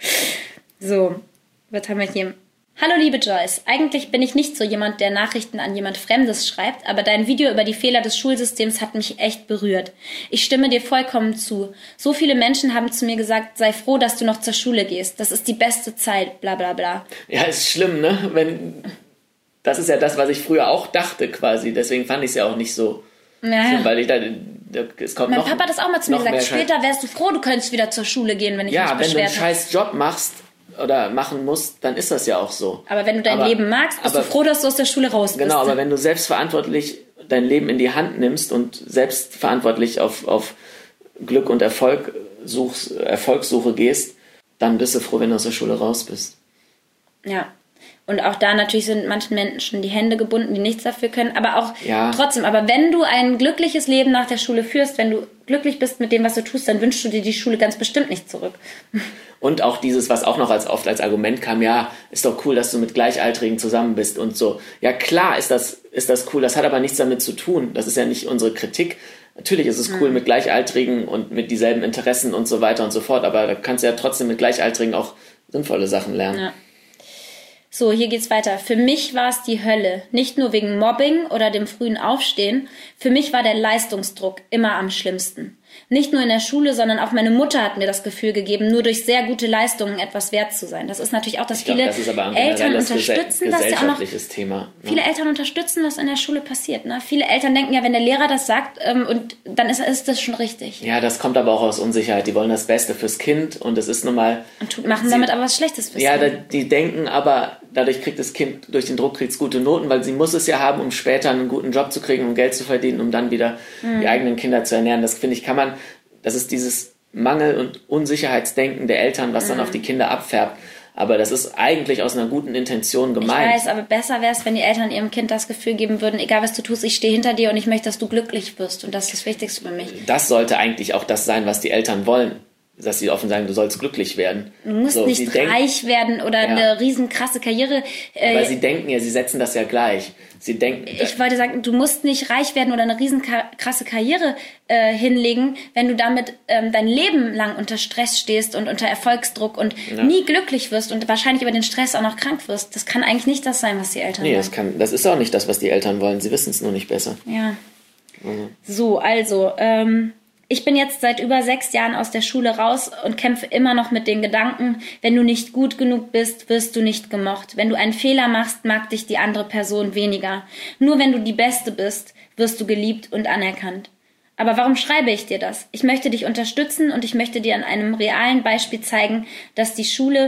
So, was haben wir hier? Hallo liebe Joyce, eigentlich bin ich nicht so jemand, der Nachrichten an jemand Fremdes schreibt, aber dein Video über die Fehler des Schulsystems hat mich echt berührt. Ich stimme dir vollkommen zu. So viele Menschen haben zu mir gesagt, sei froh, dass du noch zur Schule gehst. Das ist die beste Zeit, bla bla bla. Ja, ist schlimm, ne? Das ist ja das, was ich früher auch dachte quasi. Deswegen fand ich es ja auch nicht so schlimm, weil ich es kommt mein Papa hat das auch mal zu mir gesagt. Später wärst du froh, du könntest wieder zur Schule gehen, wenn ich mich beschwert habe. Ja, wenn du einen scheiß Job machst oder machen musst, dann ist das ja auch so. Aber wenn du dein Leben magst, bist du froh, dass du aus der Schule raus bist. Genau, aber wenn du selbstverantwortlich dein Leben in die Hand nimmst und selbstverantwortlich auf Glück und Erfolgssuche gehst, dann bist du froh, wenn du aus der Schule raus bist. Ja. Und auch da natürlich sind manchen Menschen die Hände gebunden, die nichts dafür können. Aber auch trotzdem, aber wenn du ein glückliches Leben nach der Schule führst, wenn du glücklich bist mit dem, was du tust, dann wünschst du dir die Schule ganz bestimmt nicht zurück. Und auch dieses, was auch noch oft als Argument kam, ja, ist doch cool, dass du mit Gleichaltrigen zusammen bist und so. Ja, klar ist das cool, das hat aber nichts damit zu tun. Das ist ja nicht unsere Kritik. Natürlich ist es cool mit Gleichaltrigen und mit dieselben Interessen und so weiter und so fort, aber da kannst du ja trotzdem mit Gleichaltrigen auch sinnvolle Sachen lernen. Ja. So, hier geht's weiter. Für mich war es die Hölle. Nicht nur wegen Mobbing oder dem frühen Aufstehen. Für mich war der Leistungsdruck immer am schlimmsten. Nicht nur in der Schule, sondern auch meine Mutter hat mir das Gefühl gegeben, nur durch sehr gute Leistungen etwas wert zu sein. Das ist natürlich auch, dass viele Eltern unterstützen, dass ja auch noch Thema, ne? Viele Eltern unterstützen, was in der Schule passiert. Ne? Viele Eltern denken ja, wenn der Lehrer das sagt, und dann ist das schon richtig. Ja, das kommt aber auch aus Unsicherheit. Die wollen das Beste fürs Kind und es ist nun mal... Und machen damit aber was Schlechtes fürs Kind. Ja, die denken aber, dadurch kriegt das Kind, durch den Druck kriegt es gute Noten, weil sie muss es ja haben, um später einen guten Job zu kriegen, um Geld zu verdienen, um dann wieder die eigenen Kinder zu ernähren. Das finde ich, das ist dieses Mangel- und Unsicherheitsdenken der Eltern, was dann auf die Kinder abfärbt. Aber das ist eigentlich aus einer guten Intention gemeint. Ich weiß, aber besser wäre es, wenn die Eltern ihrem Kind das Gefühl geben würden, egal was du tust, ich stehe hinter dir und ich möchte, dass du glücklich wirst. Und das ist das Wichtigste für mich. Das sollte eigentlich auch das sein, was die Eltern wollen. Dass sie offen sagen, du sollst glücklich werden. Du musst nicht reich werden oder eine riesen krasse Karriere. Aber sie denken ja, sie setzen das ja gleich. Sie denken. Ich wollte sagen, du musst nicht reich werden oder eine riesen krasse Karriere hinlegen, wenn du damit dein Leben lang unter Stress stehst und unter Erfolgsdruck und nie glücklich wirst und wahrscheinlich über den Stress auch noch krank wirst. Das kann eigentlich nicht das sein, was die Eltern wollen. Das ist auch nicht das, was die Eltern wollen. Sie wissen es nur nicht besser. Ja. So, also, ich bin jetzt seit über 6 Jahren aus der Schule raus und kämpfe immer noch mit den Gedanken, wenn du nicht gut genug bist, wirst du nicht gemocht. Wenn du einen Fehler machst, mag dich die andere Person weniger. Nur wenn du die Beste bist, wirst du geliebt und anerkannt. Aber warum schreibe ich dir das? Ich möchte dich unterstützen und ich möchte dir an einem realen Beispiel zeigen, dass die Schule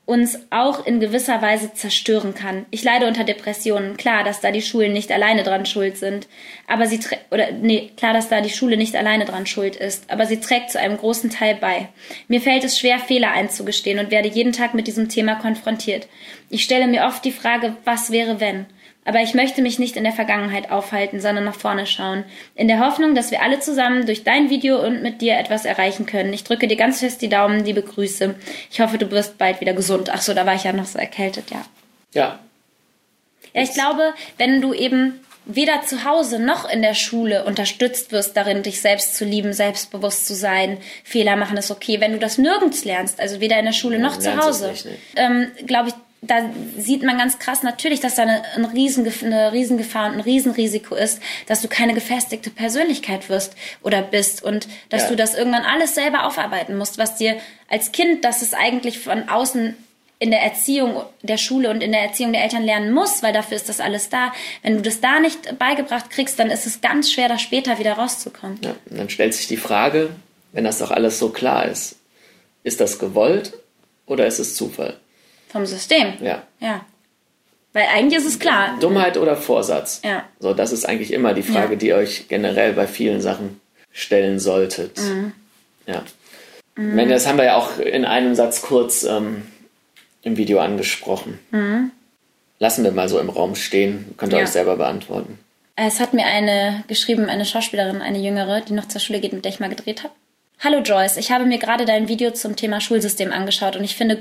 uns auch in gewisser Weise zerstören kann. Ich leide unter Depressionen. Klar, dass da die Schulen nicht alleine dran schuld sind, aber klar, dass da die Schule nicht alleine dran schuld ist, aber sie trägt zu einem großen Teil bei. Mir fällt es schwer, Fehler einzugestehen und werde jeden Tag mit diesem Thema konfrontiert. Ich stelle mir oft die Frage, was wäre, wenn? Aber ich möchte mich nicht in der Vergangenheit aufhalten, sondern nach vorne schauen. In der Hoffnung, dass wir alle zusammen durch dein Video und mit dir etwas erreichen können. Ich drücke dir ganz fest die Daumen, liebe Grüße. Ich hoffe, du wirst bald wieder gesund. Ach so, da war ich ja noch so erkältet, ja. Ja. Ja, ich glaube, wenn du eben weder zu Hause noch in der Schule unterstützt wirst darin, dich selbst zu lieben, selbstbewusst zu sein, Fehler machen ist okay. Wenn du das nirgends lernst, also weder in der Schule noch zu Hause, glaube ich, da sieht man ganz krass natürlich, dass da eine Riesengefahr und ein Riesenrisiko ist, dass du keine gefestigte Persönlichkeit wirst oder bist und dass du das irgendwann alles selber aufarbeiten musst, was dir als Kind, das es eigentlich von außen in der Erziehung der Schule und in der Erziehung der Eltern lernen muss, weil dafür ist das alles da. Wenn du das da nicht beigebracht kriegst, dann ist es ganz schwer, da später wieder rauszukommen. Ja, und dann stellt sich die Frage, wenn das doch alles so klar ist das gewollt oder ist es Zufall? Vom System. Ja. Weil eigentlich ist es klar. Dummheit oder Vorsatz? Ja. So, das ist eigentlich immer die Frage, die ihr euch generell bei vielen Sachen stellen solltet. Ja. Das haben wir ja auch in einem Satz kurz im Video angesprochen. Lassen wir mal so im Raum stehen. Könnt ihr euch selber beantworten. Es hat mir eine Schauspielerin, eine Jüngere, die noch zur Schule geht, mit der ich mal gedreht habe. Hallo Joyce, ich habe mir gerade dein Video zum Thema Schulsystem angeschaut und ich finde,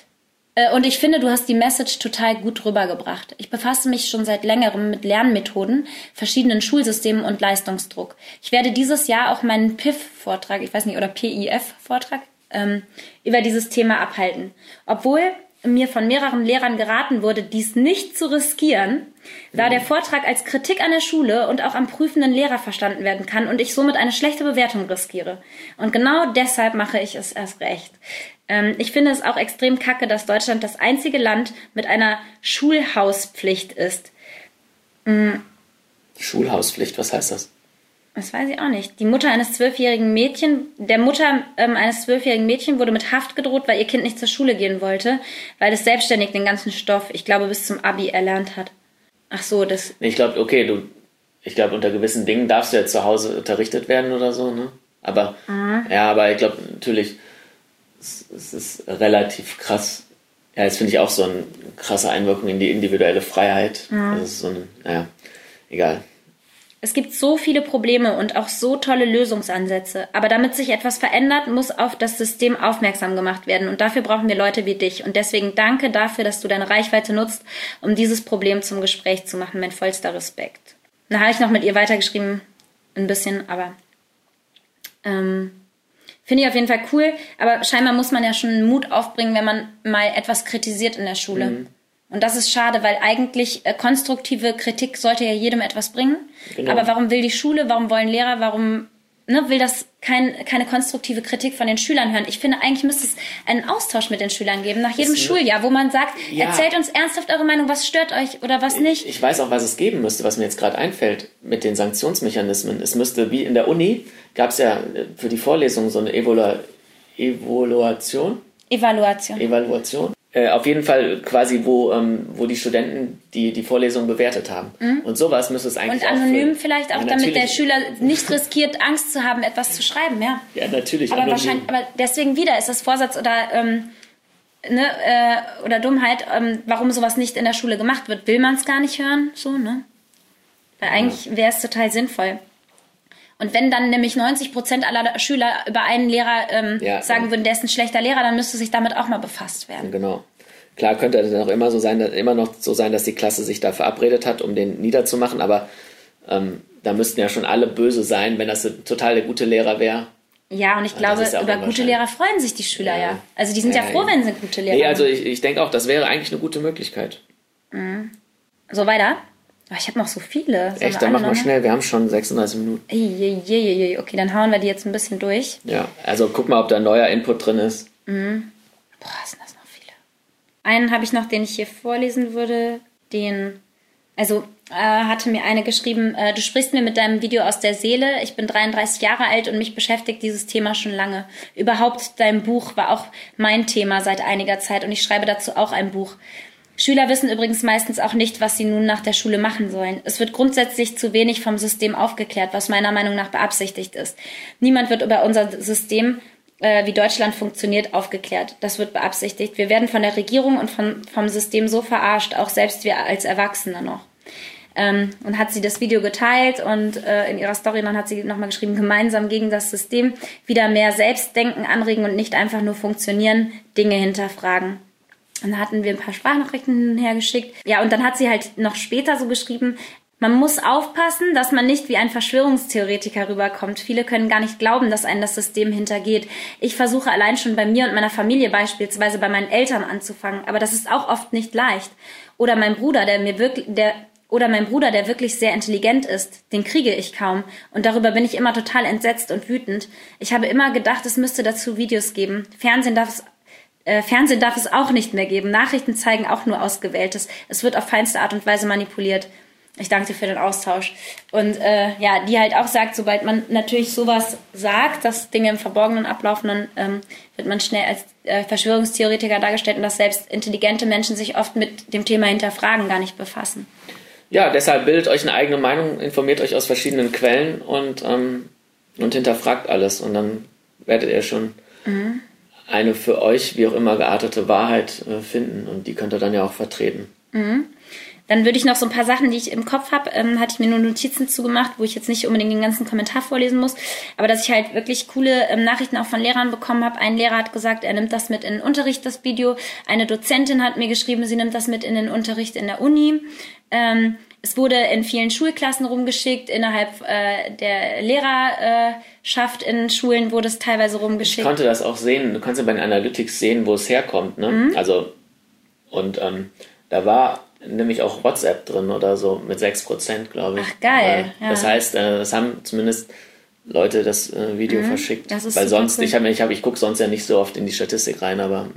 du hast die Message total gut rübergebracht. Ich befasse mich schon seit längerem mit Lernmethoden, verschiedenen Schulsystemen und Leistungsdruck. Ich werde dieses Jahr auch meinen PIF-Vortrag, oder PIF-Vortrag, über dieses Thema abhalten. Obwohl mir von mehreren Lehrern geraten wurde, dies nicht zu riskieren, da der Vortrag als Kritik an der Schule und auch am prüfenden Lehrer verstanden werden kann und ich somit eine schlechte Bewertung riskiere. Und genau deshalb mache ich es erst recht. Ich finde es auch extrem kacke, dass Deutschland das einzige Land mit einer Schulhauspflicht ist. Schulhauspflicht, was heißt das? Das weiß ich auch nicht. Der Mutter eines 12-jährigen Mädchens wurde mit Haft gedroht, weil ihr Kind nicht zur Schule gehen wollte, weil es selbstständig den ganzen Stoff, ich glaube, bis zum Abi erlernt hat. Ach so, das... Ich glaube, unter gewissen Dingen darfst du ja zu Hause unterrichtet werden oder so, ne? Aber, aber ich glaube, natürlich, es ist relativ krass. Ja, das finde ich auch so eine krasse Einwirkung in die individuelle Freiheit. Das ist so egal. Es gibt so viele Probleme und auch so tolle Lösungsansätze. Aber damit sich etwas verändert, muss auf das System aufmerksam gemacht werden. Und dafür brauchen wir Leute wie dich. Und deswegen danke dafür, dass du deine Reichweite nutzt, um dieses Problem zum Gespräch zu machen. Mein vollster Respekt. Dann habe ich noch mit ihr weitergeschrieben, ein bisschen, aber finde ich auf jeden Fall cool. Aber scheinbar muss man ja schon Mut aufbringen, wenn man mal etwas kritisiert in der Schule. Und das ist schade, weil eigentlich konstruktive Kritik sollte ja jedem etwas bringen. Genau. Aber warum will die Schule, warum wollen Lehrer, warum will das keine konstruktive Kritik von den Schülern hören? Ich finde, eigentlich müsste es einen Austausch mit den Schülern geben, nach jedem Schuljahr, wo man sagt, erzählt uns ernsthaft eure Meinung, was stört euch oder was nicht. Ich weiß auch, was es geben müsste, was mir jetzt gerade einfällt mit den Sanktionsmechanismen. Es müsste, wie in der Uni, gab es ja für die Vorlesung so eine Evaluation. Auf jeden Fall quasi, wo die Studenten die Vorlesung bewertet haben. Und sowas müsste es eigentlich auch. Und anonym vielleicht auch, damit der Schüler nicht riskiert, Angst zu haben, etwas zu schreiben, ja. Ja, natürlich. Aber deswegen wieder ist das Vorsatz oder Dummheit, warum sowas nicht in der Schule gemacht wird. Will man es gar nicht hören? So, ne? Weil eigentlich wäre es total sinnvoll. Und wenn dann nämlich 90% aller Schüler über einen Lehrer sagen würden, der ist ein schlechter Lehrer, dann müsste sich damit auch mal befasst werden. Genau. Klar könnte es auch immer noch so sein, dass die Klasse sich da verabredet hat, um den niederzumachen, aber da müssten ja schon alle böse sein, wenn das total der gute Lehrer wäre. Ja, und ich glaube, über gute Lehrer freuen sich die Schüler ja. Also die sind ja froh, wenn sie gute Lehrer haben. Nee, also ich denke auch, das wäre eigentlich eine gute Möglichkeit. So, weiter? Ich habe noch so viele. Echt, dann machen wir schnell. Wir haben schon 36 Minuten. Okay, dann hauen wir die jetzt ein bisschen durch. Ja, also guck mal, ob da neuer Input drin ist. Sind das noch viele. Einen habe ich noch, den ich hier vorlesen würde. Den Also hatte mir eine geschrieben, du sprichst mir mit deinem Video aus der Seele. Ich bin 33 Jahre alt und mich beschäftigt dieses Thema schon lange. Überhaupt dein Buch war auch mein Thema seit einiger Zeit und ich schreibe dazu auch ein Buch. Schüler wissen übrigens meistens auch nicht, was sie nun nach der Schule machen sollen. Es wird grundsätzlich zu wenig vom System aufgeklärt, was meiner Meinung nach beabsichtigt ist. Niemand wird über unser System, wie Deutschland funktioniert, aufgeklärt. Das wird beabsichtigt. Wir werden von der Regierung und vom System so verarscht, auch selbst wir als Erwachsene noch. Und hat sie das Video geteilt und in ihrer Story dann hat sie nochmal geschrieben, gemeinsam gegen das System wieder mehr Selbstdenken anregen und nicht einfach nur funktionieren, Dinge hinterfragen. Und dann hatten wir ein paar Sprachnachrichten hergeschickt. Ja, und dann hat sie halt noch später so geschrieben, man muss aufpassen, dass man nicht wie ein Verschwörungstheoretiker rüberkommt. Viele können gar nicht glauben, dass einen das System hintergeht. Ich versuche allein schon bei mir und meiner Familie beispielsweise bei meinen Eltern anzufangen, aber das ist auch oft nicht leicht. Oder mein Bruder, der wirklich sehr intelligent ist, den kriege ich kaum. Und darüber bin ich immer total entsetzt und wütend. Ich habe immer gedacht, es müsste dazu Videos geben. Fernsehen darf es auch nicht mehr geben. Nachrichten zeigen auch nur Ausgewähltes. Es wird auf feinste Art und Weise manipuliert. Ich danke dir für den Austausch. Und die halt auch sagt, sobald man natürlich sowas sagt, dass Dinge im Verborgenen ablaufen, dann wird man schnell als Verschwörungstheoretiker dargestellt und dass selbst intelligente Menschen sich oft mit dem Thema Hinterfragen gar nicht befassen. Ja, deshalb bildet euch eine eigene Meinung, informiert euch aus verschiedenen Quellen und hinterfragt alles. Und dann werdet ihr schon eine für euch, wie auch immer, geartete Wahrheit finden. Und die könnt ihr dann ja auch vertreten. Dann würde ich noch so ein paar Sachen, die ich im Kopf habe, hatte ich mir nur Notizen zugemacht, wo ich jetzt nicht unbedingt den ganzen Kommentar vorlesen muss, aber dass ich halt wirklich coole Nachrichten auch von Lehrern bekommen habe. Ein Lehrer hat gesagt, er nimmt das mit in den Unterricht, das Video. Eine Dozentin hat mir geschrieben, sie nimmt das mit in den Unterricht in der Uni. Es wurde in vielen Schulklassen rumgeschickt, innerhalb der Lehrerschaft in Schulen wurde es teilweise rumgeschickt. Ich konnte das auch sehen, du kannst ja bei den Analytics sehen, wo es herkommt, ne? Also, und da war nämlich auch WhatsApp drin oder so mit 6%, glaube ich. Ach, geil. Ja. Das heißt, es haben zumindest Leute das Video verschickt. Das ist weil sonst, cool. ich gucke sonst ja nicht so oft in die Statistik rein, aber...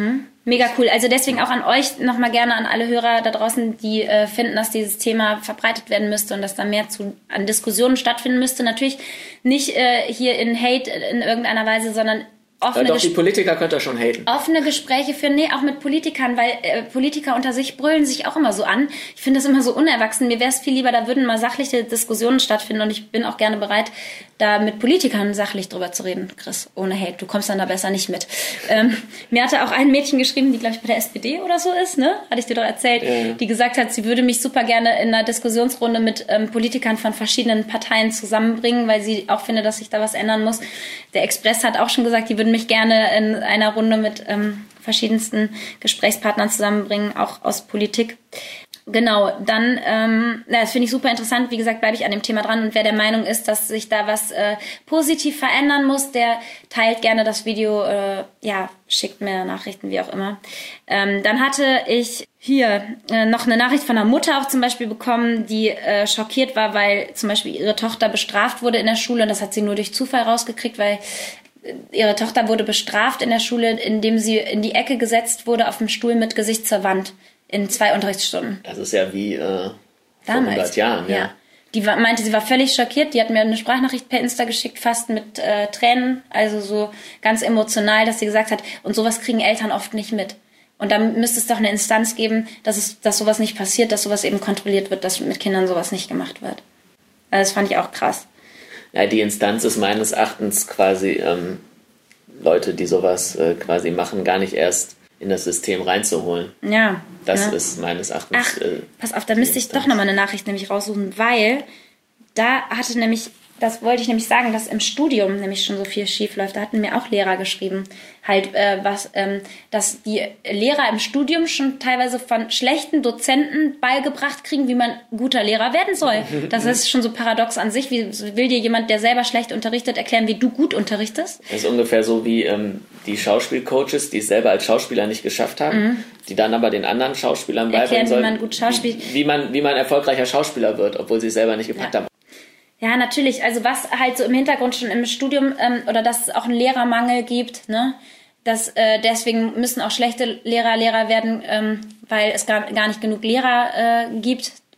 Mega cool. Also deswegen auch an euch nochmal gerne an alle Hörer da draußen, die finden, dass dieses Thema verbreitet werden müsste und dass da mehr an Diskussionen stattfinden müsste. Natürlich nicht hier in Hate in irgendeiner Weise, sondern offene die Politiker könnt ihr schon haten. Offene Gespräche führen, auch mit Politikern, weil Politiker unter sich brüllen sich auch immer so an. Ich finde das immer so unerwachsen. Mir wäre es viel lieber, da würden mal sachliche Diskussionen stattfinden und ich bin auch gerne bereit, da mit Politikern sachlich drüber zu reden, Chris, ohne Hate. Du kommst dann da besser nicht mit. Mir hatte auch ein Mädchen geschrieben, die, glaube ich, bei der SPD oder so ist, ne? Hatte ich dir doch erzählt, die gesagt hat, sie würde mich super gerne in einer Diskussionsrunde mit Politikern von verschiedenen Parteien zusammenbringen, weil sie auch findet, dass sich da was ändern muss. Der Express hat auch schon gesagt, die würden mich gerne in einer Runde mit verschiedensten Gesprächspartnern zusammenbringen, auch aus Politik. Genau, dann, das finde ich super interessant. Wie gesagt, bleibe ich an dem Thema dran. Und wer der Meinung ist, dass sich da was positiv verändern muss, der teilt gerne das Video, schickt mir Nachrichten, wie auch immer. Dann hatte ich hier noch eine Nachricht von einer Mutter auch zum Beispiel bekommen, die schockiert war, weil zum Beispiel ihre Tochter bestraft wurde in der Schule. Und das hat sie nur durch Zufall rausgekriegt, weil ihre Tochter wurde bestraft in der Schule, indem sie in die Ecke gesetzt wurde auf dem Stuhl mit Gesicht zur Wand. In 2 Unterrichtsstunden. Das ist ja wie vor damals. 100 Jahren, ja. Die meinte, sie war völlig schockiert. Die hat mir eine Sprachnachricht per Insta geschickt, fast mit Tränen. Also so ganz emotional, dass sie gesagt hat, und sowas kriegen Eltern oft nicht mit. Und da müsste es doch eine Instanz geben, dass sowas nicht passiert, dass sowas eben kontrolliert wird, dass mit Kindern sowas nicht gemacht wird. Also das fand ich auch krass. Ja, die Instanz ist meines Erachtens quasi Leute, die sowas quasi machen, gar nicht erst in das System reinzuholen. Ja. Das ist meines Erachtens... Ach, pass auf, da müsste ich doch nochmal eine Nachricht nämlich raussuchen, weil da hatte nämlich, das wollte ich nämlich sagen, dass im Studium nämlich schon so viel schief läuft. Da hatten mir auch Lehrer geschrieben, halt dass die Lehrer im Studium schon teilweise von schlechten Dozenten beigebracht kriegen, wie man guter Lehrer werden soll. Das ist schon so paradox an sich. Wie will dir jemand, der selber schlecht unterrichtet, erklären, wie du gut unterrichtest? Das ist ungefähr so wie die Schauspielcoaches, die es selber als Schauspieler nicht geschafft haben, die dann aber den anderen Schauspielern beibringen sollen, wie man gut schauspielt. Wie man erfolgreicher Schauspieler wird, obwohl sie es selber nicht gepackt haben. Ja, natürlich. Also was halt so im Hintergrund schon im Studium oder dass es auch einen Lehrermangel gibt, ne? Deswegen müssen auch schlechte Lehrer werden, weil es gar nicht genug Lehrer gibt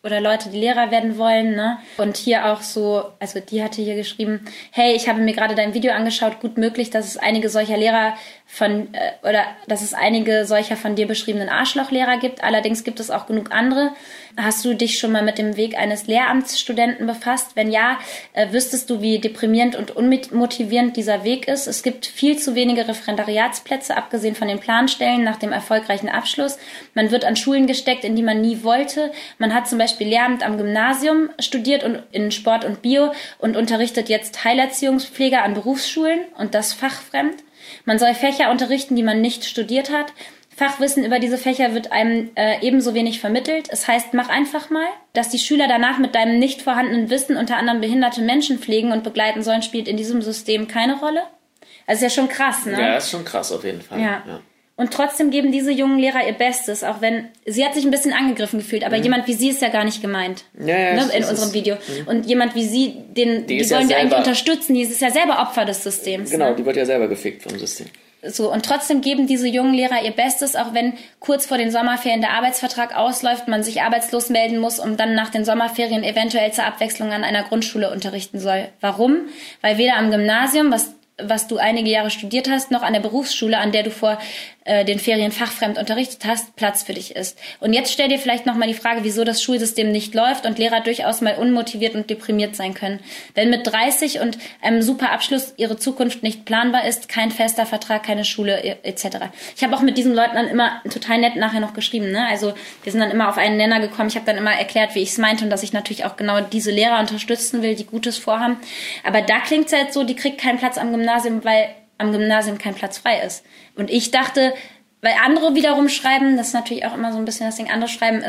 oder Leute, die Lehrer werden wollen, ne? Und hier auch so, also die hatte hier geschrieben, hey, ich habe mir gerade dein Video angeschaut, gut möglich, dass es einige solcher Lehrer oder dass es einige solcher von dir beschriebenen Arschlochlehrer gibt. Allerdings gibt es auch genug andere. Hast du dich schon mal mit dem Weg eines Lehramtsstudenten befasst? Wenn ja, wüsstest du, wie deprimierend und unmotivierend dieser Weg ist? Es gibt viel zu wenige Referendariatsplätze, abgesehen von den Planstellen nach dem erfolgreichen Abschluss. Man wird an Schulen gesteckt, in die man nie wollte. Man hat zum Beispiel Lehramt am Gymnasium studiert und in Sport und Bio und unterrichtet jetzt Heilerziehungspfleger an Berufsschulen und das fachfremd. Man soll Fächer unterrichten, die man nicht studiert hat. Fachwissen über diese Fächer wird einem ebenso wenig vermittelt. Es heißt, mach einfach mal. Dass die Schüler danach mit deinem nicht vorhandenen Wissen unter anderem behinderte Menschen pflegen und begleiten sollen, spielt in diesem System keine Rolle. Also ist ja schon krass, ne? Ja, ist schon krass auf jeden Fall. Ja. Und trotzdem geben diese jungen Lehrer ihr Bestes, auch wenn sie hat sich ein bisschen angegriffen gefühlt, aber jemand wie sie ist ja gar nicht gemeint, ne, in unserem Video. Und jemand wie sie, die wollen wir eigentlich unterstützen, die ist ja selber Opfer des Systems. Genau, ne? Die wird ja selber gefickt vom System. So, und trotzdem geben diese jungen Lehrer ihr Bestes, auch wenn kurz vor den Sommerferien der Arbeitsvertrag ausläuft, man sich arbeitslos melden muss, um dann nach den Sommerferien eventuell zur Abwechslung an einer Grundschule unterrichten soll. Warum? Weil weder am Gymnasium, was du einige Jahre studiert hast, noch an der Berufsschule, an der du vor den Ferien fachfremd unterrichtet hast, Platz für dich ist. Und jetzt stell dir vielleicht nochmal die Frage, wieso das Schulsystem nicht läuft und Lehrer durchaus mal unmotiviert und deprimiert sein können. Wenn mit 30 und einem super Abschluss ihre Zukunft nicht planbar ist, kein fester Vertrag, keine Schule etc. Ich habe auch mit diesen Leuten dann immer total nett nachher noch geschrieben, ne? Also wir sind dann immer auf einen Nenner gekommen. Ich habe dann immer erklärt, wie ich es meinte und dass ich natürlich auch genau diese Lehrer unterstützen will, die Gutes vorhaben. Aber da klingt es halt so, die kriegt keinen Platz am Gymnasium, weil am Gymnasium kein Platz frei ist. Und ich dachte, weil andere wiederum schreiben, das ist natürlich auch immer so ein bisschen das Ding, andere schreiben,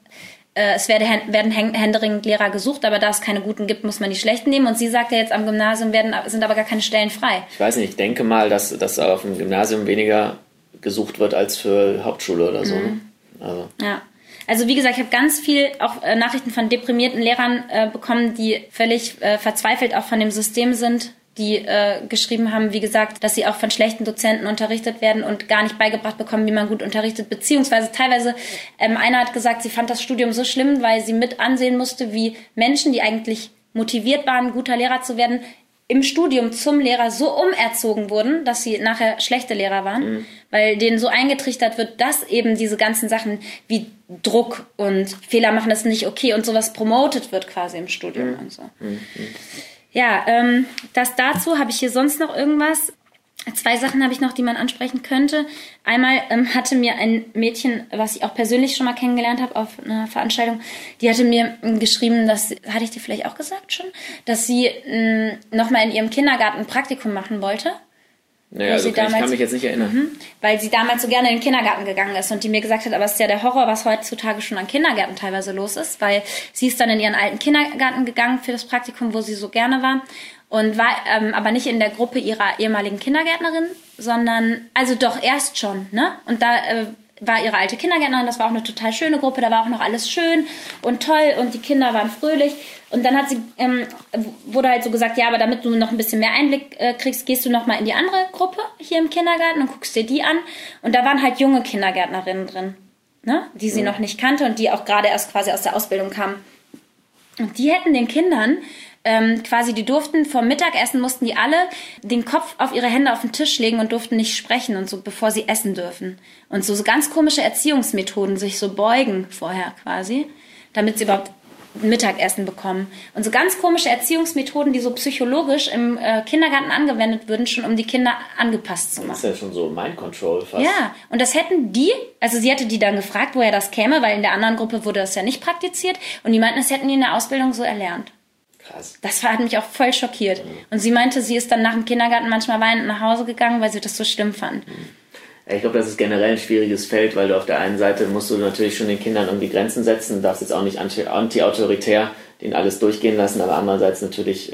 es werden händeringend Lehrer gesucht, aber da es keine guten gibt, muss man die schlechten nehmen. Und sie sagt ja jetzt, am Gymnasium sind aber gar keine Stellen frei. Ich weiß nicht, ich denke mal, dass auf dem Gymnasium weniger gesucht wird als für Hauptschule oder so. Ne? Also. Ja. Also wie gesagt, ich habe ganz viel auch Nachrichten von deprimierten Lehrern bekommen, die völlig verzweifelt auch von dem System sind, die geschrieben haben, wie gesagt, dass sie auch von schlechten Dozenten unterrichtet werden und gar nicht beigebracht bekommen, wie man gut unterrichtet, beziehungsweise teilweise, einer hat gesagt, sie fand das Studium so schlimm, weil sie mit ansehen musste, wie Menschen, die eigentlich motiviert waren, guter Lehrer zu werden, im Studium zum Lehrer so umerzogen wurden, dass sie nachher schlechte Lehrer waren, weil denen so eingetrichtert wird, dass eben diese ganzen Sachen wie Druck und Fehler machen, das ist nicht okay und sowas promotet wird quasi im Studium und so. Ja, das dazu. Habe ich hier sonst noch irgendwas? 2 Sachen habe ich noch, die man ansprechen könnte. Einmal hatte mir ein Mädchen, was ich auch persönlich schon mal kennengelernt habe auf einer Veranstaltung, die hatte mir geschrieben, hatte ich dir vielleicht auch gesagt schon, dass sie nochmal in ihrem Kindergarten ein Praktikum machen wollte. Naja, also ich kann mich jetzt nicht erinnern. Weil sie damals so gerne in den Kindergarten gegangen ist und die mir gesagt hat, aber es ist ja der Horror, was heutzutage schon an Kindergärten teilweise los ist, weil sie ist dann in ihren alten Kindergarten gegangen für das Praktikum, wo sie so gerne war und war aber nicht in der Gruppe ihrer ehemaligen Kindergärtnerin, sondern, also doch erst schon, ne? Und da war ihre alte Kindergärtnerin, das war auch eine total schöne Gruppe, da war auch noch alles schön und toll und die Kinder waren fröhlich. Und dann hat sie, wurde halt so gesagt, ja, aber damit du noch ein bisschen mehr Einblick kriegst, gehst du noch mal in die andere Gruppe hier im Kindergarten und guckst dir die an. Und da waren halt junge Kindergärtnerinnen drin, ne, die sie noch nicht kannte und die auch gerade erst quasi aus der Ausbildung kamen. Und die hätten den Kindern quasi, die durften vom Mittagessen, mussten die alle den Kopf auf ihre Hände auf den Tisch legen und durften nicht sprechen und so, bevor sie essen dürfen. Und so ganz komische Erziehungsmethoden, sich so beugen vorher quasi, damit sie überhaupt Mittagessen bekommen. Und so ganz komische Erziehungsmethoden, die so psychologisch im Kindergarten angewendet würden, schon um die Kinder angepasst zu machen. Das ist ja schon so Mind Control fast. Ja, und das hätten die, also sie hätte die dann gefragt, woher das käme, weil in der anderen Gruppe wurde das ja nicht praktiziert. Und die meinten, das hätten die in der Ausbildung so erlernt. Krass. Das hat mich auch voll schockiert. Und sie meinte, sie ist dann nach dem Kindergarten manchmal weinend nach Hause gegangen, weil sie das so schlimm fand. Ich glaube, das ist generell ein schwieriges Feld, weil du auf der einen Seite musst du natürlich schon den Kindern irgendwie Grenzen setzen, darfst jetzt auch nicht anti-autoritär denen alles durchgehen lassen, aber andererseits natürlich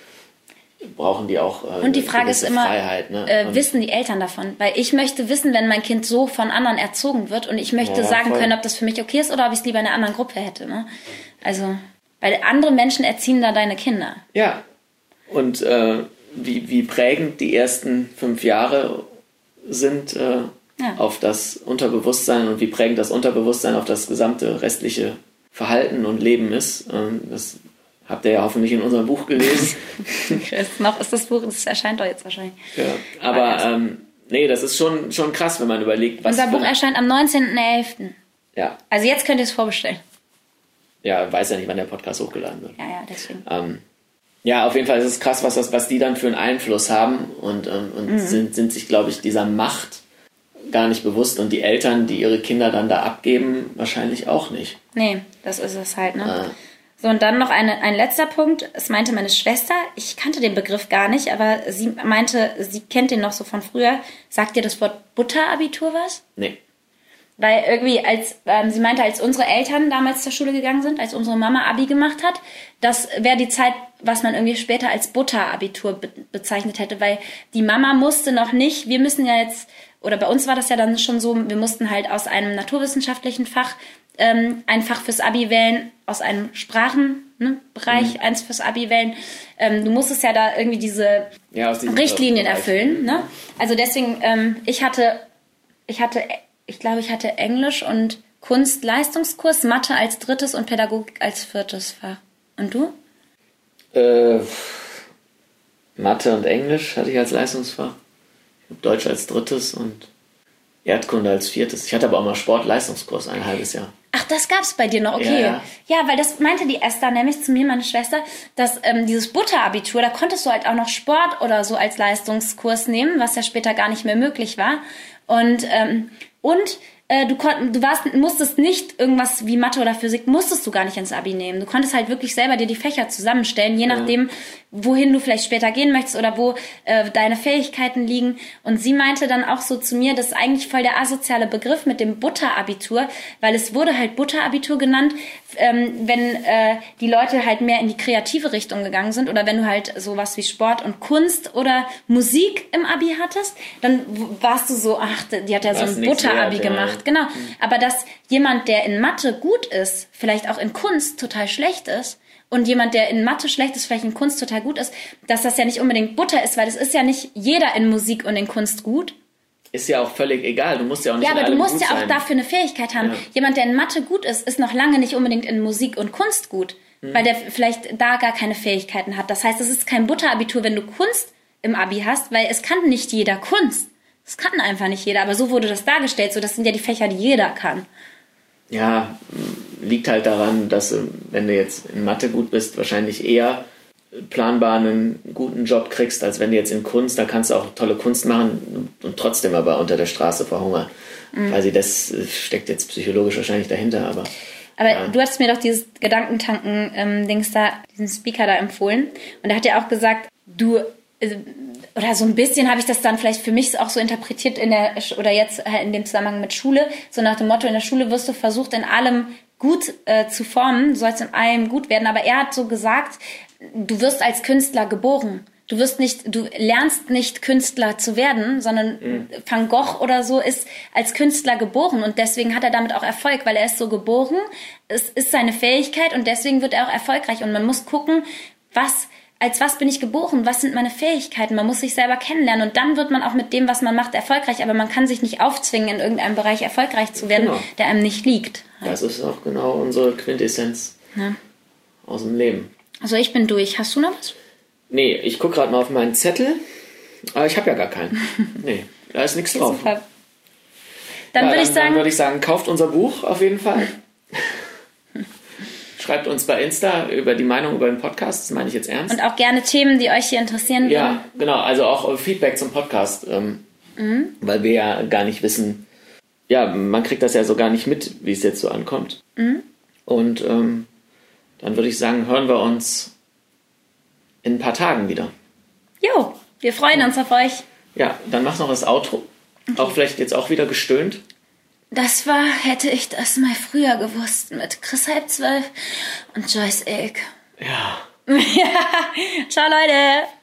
brauchen die auch und die Frage ist immer, Freiheit, ne? Wissen die Eltern davon? Weil ich möchte wissen, wenn mein Kind so von anderen erzogen wird und ich möchte sagen können, ob das für mich okay ist oder ob ich es lieber in einer anderen Gruppe hätte. Ne? Also, weil andere Menschen erziehen da deine Kinder. Ja, und wie prägend die ersten 5 Jahre sind auf das Unterbewusstsein und wie prägend das Unterbewusstsein auf das gesamte restliche Verhalten und Leben ist. Das habt ihr ja hoffentlich in unserem Buch gelesen. Ist das Buch, das erscheint doch jetzt wahrscheinlich. Ja, aber nee, das ist schon krass, wenn man überlegt, was... Unser Buch erscheint am 19.11. Ja. Also jetzt könnt ihr es vorbestellen. Ja, weiß ja nicht, wann der Podcast hochgeladen wird. Ja, deswegen. Ja, auf jeden Fall ist es krass, was die dann für einen Einfluss haben und sind sich, glaube ich, dieser Macht gar nicht bewusst. Und die Eltern, die ihre Kinder dann da abgeben, wahrscheinlich auch nicht. Nee, das ist es halt, ne? So, und dann noch ein letzter Punkt. Es meinte meine Schwester, ich kannte den Begriff gar nicht, aber sie meinte, sie kennt den noch so von früher. Sagt dir das Wort Butterabitur was? Nee. Weil irgendwie, sie meinte, als unsere Eltern damals zur Schule gegangen sind, als unsere Mama Abi gemacht hat, das wäre die Zeit, was man irgendwie später als Butterabitur bezeichnet hätte, weil die Mama musste noch nicht, wir müssen ja jetzt, oder bei uns war das ja dann schon so, wir mussten halt aus einem naturwissenschaftlichen Fach ein Fach fürs Abi wählen, aus einem Sprachenbereich eins fürs Abi wählen. Du musstest ja da irgendwie diese Richtlinien erfüllen. Ne? Also deswegen, ich glaube, ich hatte Englisch und Kunst-Leistungskurs, Mathe als 3. und Pädagogik als 4. Fach. Und du? Mathe und Englisch hatte ich als Leistungsfach. Deutsch als 3. und Erdkunde als 4. Ich hatte aber auch mal Sport-Leistungskurs, ein halbes Jahr. Ach, das gab's bei dir noch, okay. Ja, weil das meinte die Esther nämlich zu mir, meine Schwester, dass dieses Butterabitur, da konntest du halt auch noch Sport oder so als Leistungskurs nehmen, was ja später gar nicht mehr möglich war. Und musstest nicht irgendwas wie Mathe oder Physik, musstest du gar nicht ins Abi nehmen. Du konntest halt wirklich selber dir die Fächer zusammenstellen, je nachdem, wohin du vielleicht später gehen möchtest oder wo deine Fähigkeiten liegen. Und sie meinte dann auch so zu mir, das ist eigentlich voll der asoziale Begriff mit dem Butterabitur, weil es wurde halt Butterabitur genannt, wenn die Leute halt mehr in die kreative Richtung gegangen sind oder wenn du halt sowas wie Sport und Kunst oder Musik im Abi hattest, dann warst du so, ach, die hat ja so ein Butterabi gemacht. Genau, aber dass jemand, der in Mathe gut ist, vielleicht auch in Kunst total schlecht ist und jemand, der in Mathe schlecht ist, vielleicht in Kunst total gut ist, dass das ja nicht unbedingt Butter ist, weil es ist ja nicht jeder in Musik und in Kunst gut. Ist ja auch völlig egal, du musst ja auch nicht in allem gut sein. Ja, aber du musst ja auch sein. Dafür eine Fähigkeit haben. Ja. Jemand, der in Mathe gut ist noch lange nicht unbedingt in Musik und Kunst gut, weil der vielleicht da gar keine Fähigkeiten hat. Das heißt, es ist kein Butterabitur, wenn du Kunst im Abi hast, weil es kann nicht jeder Kunst. Das kann einfach nicht jeder, aber so wurde das dargestellt. So, das sind ja die Fächer, die jeder kann. Ja, liegt halt daran, dass wenn du jetzt in Mathe gut bist, wahrscheinlich eher planbar einen guten Job kriegst, als wenn du jetzt in Kunst, da kannst du auch tolle Kunst machen und trotzdem aber unter der Straße verhungern. Also das steckt jetzt psychologisch wahrscheinlich dahinter, aber... Aber du hattest mir doch dieses Gedankentanken-Dings da, diesen Speaker da empfohlen. Und er hat ja auch gesagt, oder so ein bisschen habe ich das dann vielleicht für mich auch so interpretiert oder jetzt in dem Zusammenhang mit Schule, so nach dem Motto, in der Schule wirst du versucht, in allem gut zu formen, du sollst in allem gut werden, aber er hat so gesagt, du wirst als Künstler geboren. Du lernst nicht Künstler zu werden, sondern Van Gogh oder so ist als Künstler geboren und deswegen hat er damit auch Erfolg, weil er ist so geboren, es ist seine Fähigkeit und deswegen wird er auch erfolgreich und man muss gucken, als was bin ich geboren? Was sind meine Fähigkeiten? Man muss sich selber kennenlernen und dann wird man auch mit dem, was man macht, erfolgreich. Aber man kann sich nicht aufzwingen, in irgendeinem Bereich erfolgreich zu werden, der einem nicht liegt. Das ist auch genau unsere Quintessenz aus dem Leben. Also ich bin durch. Hast du noch was? Nee, ich gucke gerade mal auf meinen Zettel. Aber ich habe ja gar keinen. Nee, da ist nichts drauf. Super. Dann würde ich sagen, kauft unser Buch auf jeden Fall. Schreibt uns bei Insta über die Meinung über den Podcast, das meine ich jetzt ernst. Und auch gerne Themen, die euch hier interessieren würden. Ja, genau, also auch Feedback zum Podcast, weil wir ja gar nicht wissen, ja, man kriegt das ja so gar nicht mit, wie es jetzt so ankommt. Und dann würde ich sagen, hören wir uns in ein paar Tagen wieder. Jo, wir freuen uns auf euch. Ja, dann mach noch das Outro. Okay. Auch vielleicht jetzt auch wieder gestöhnt. Hätte ich das mal früher gewusst mit Chris Halb 12 und Joyce Ilk. Ja. Ciao, Leute.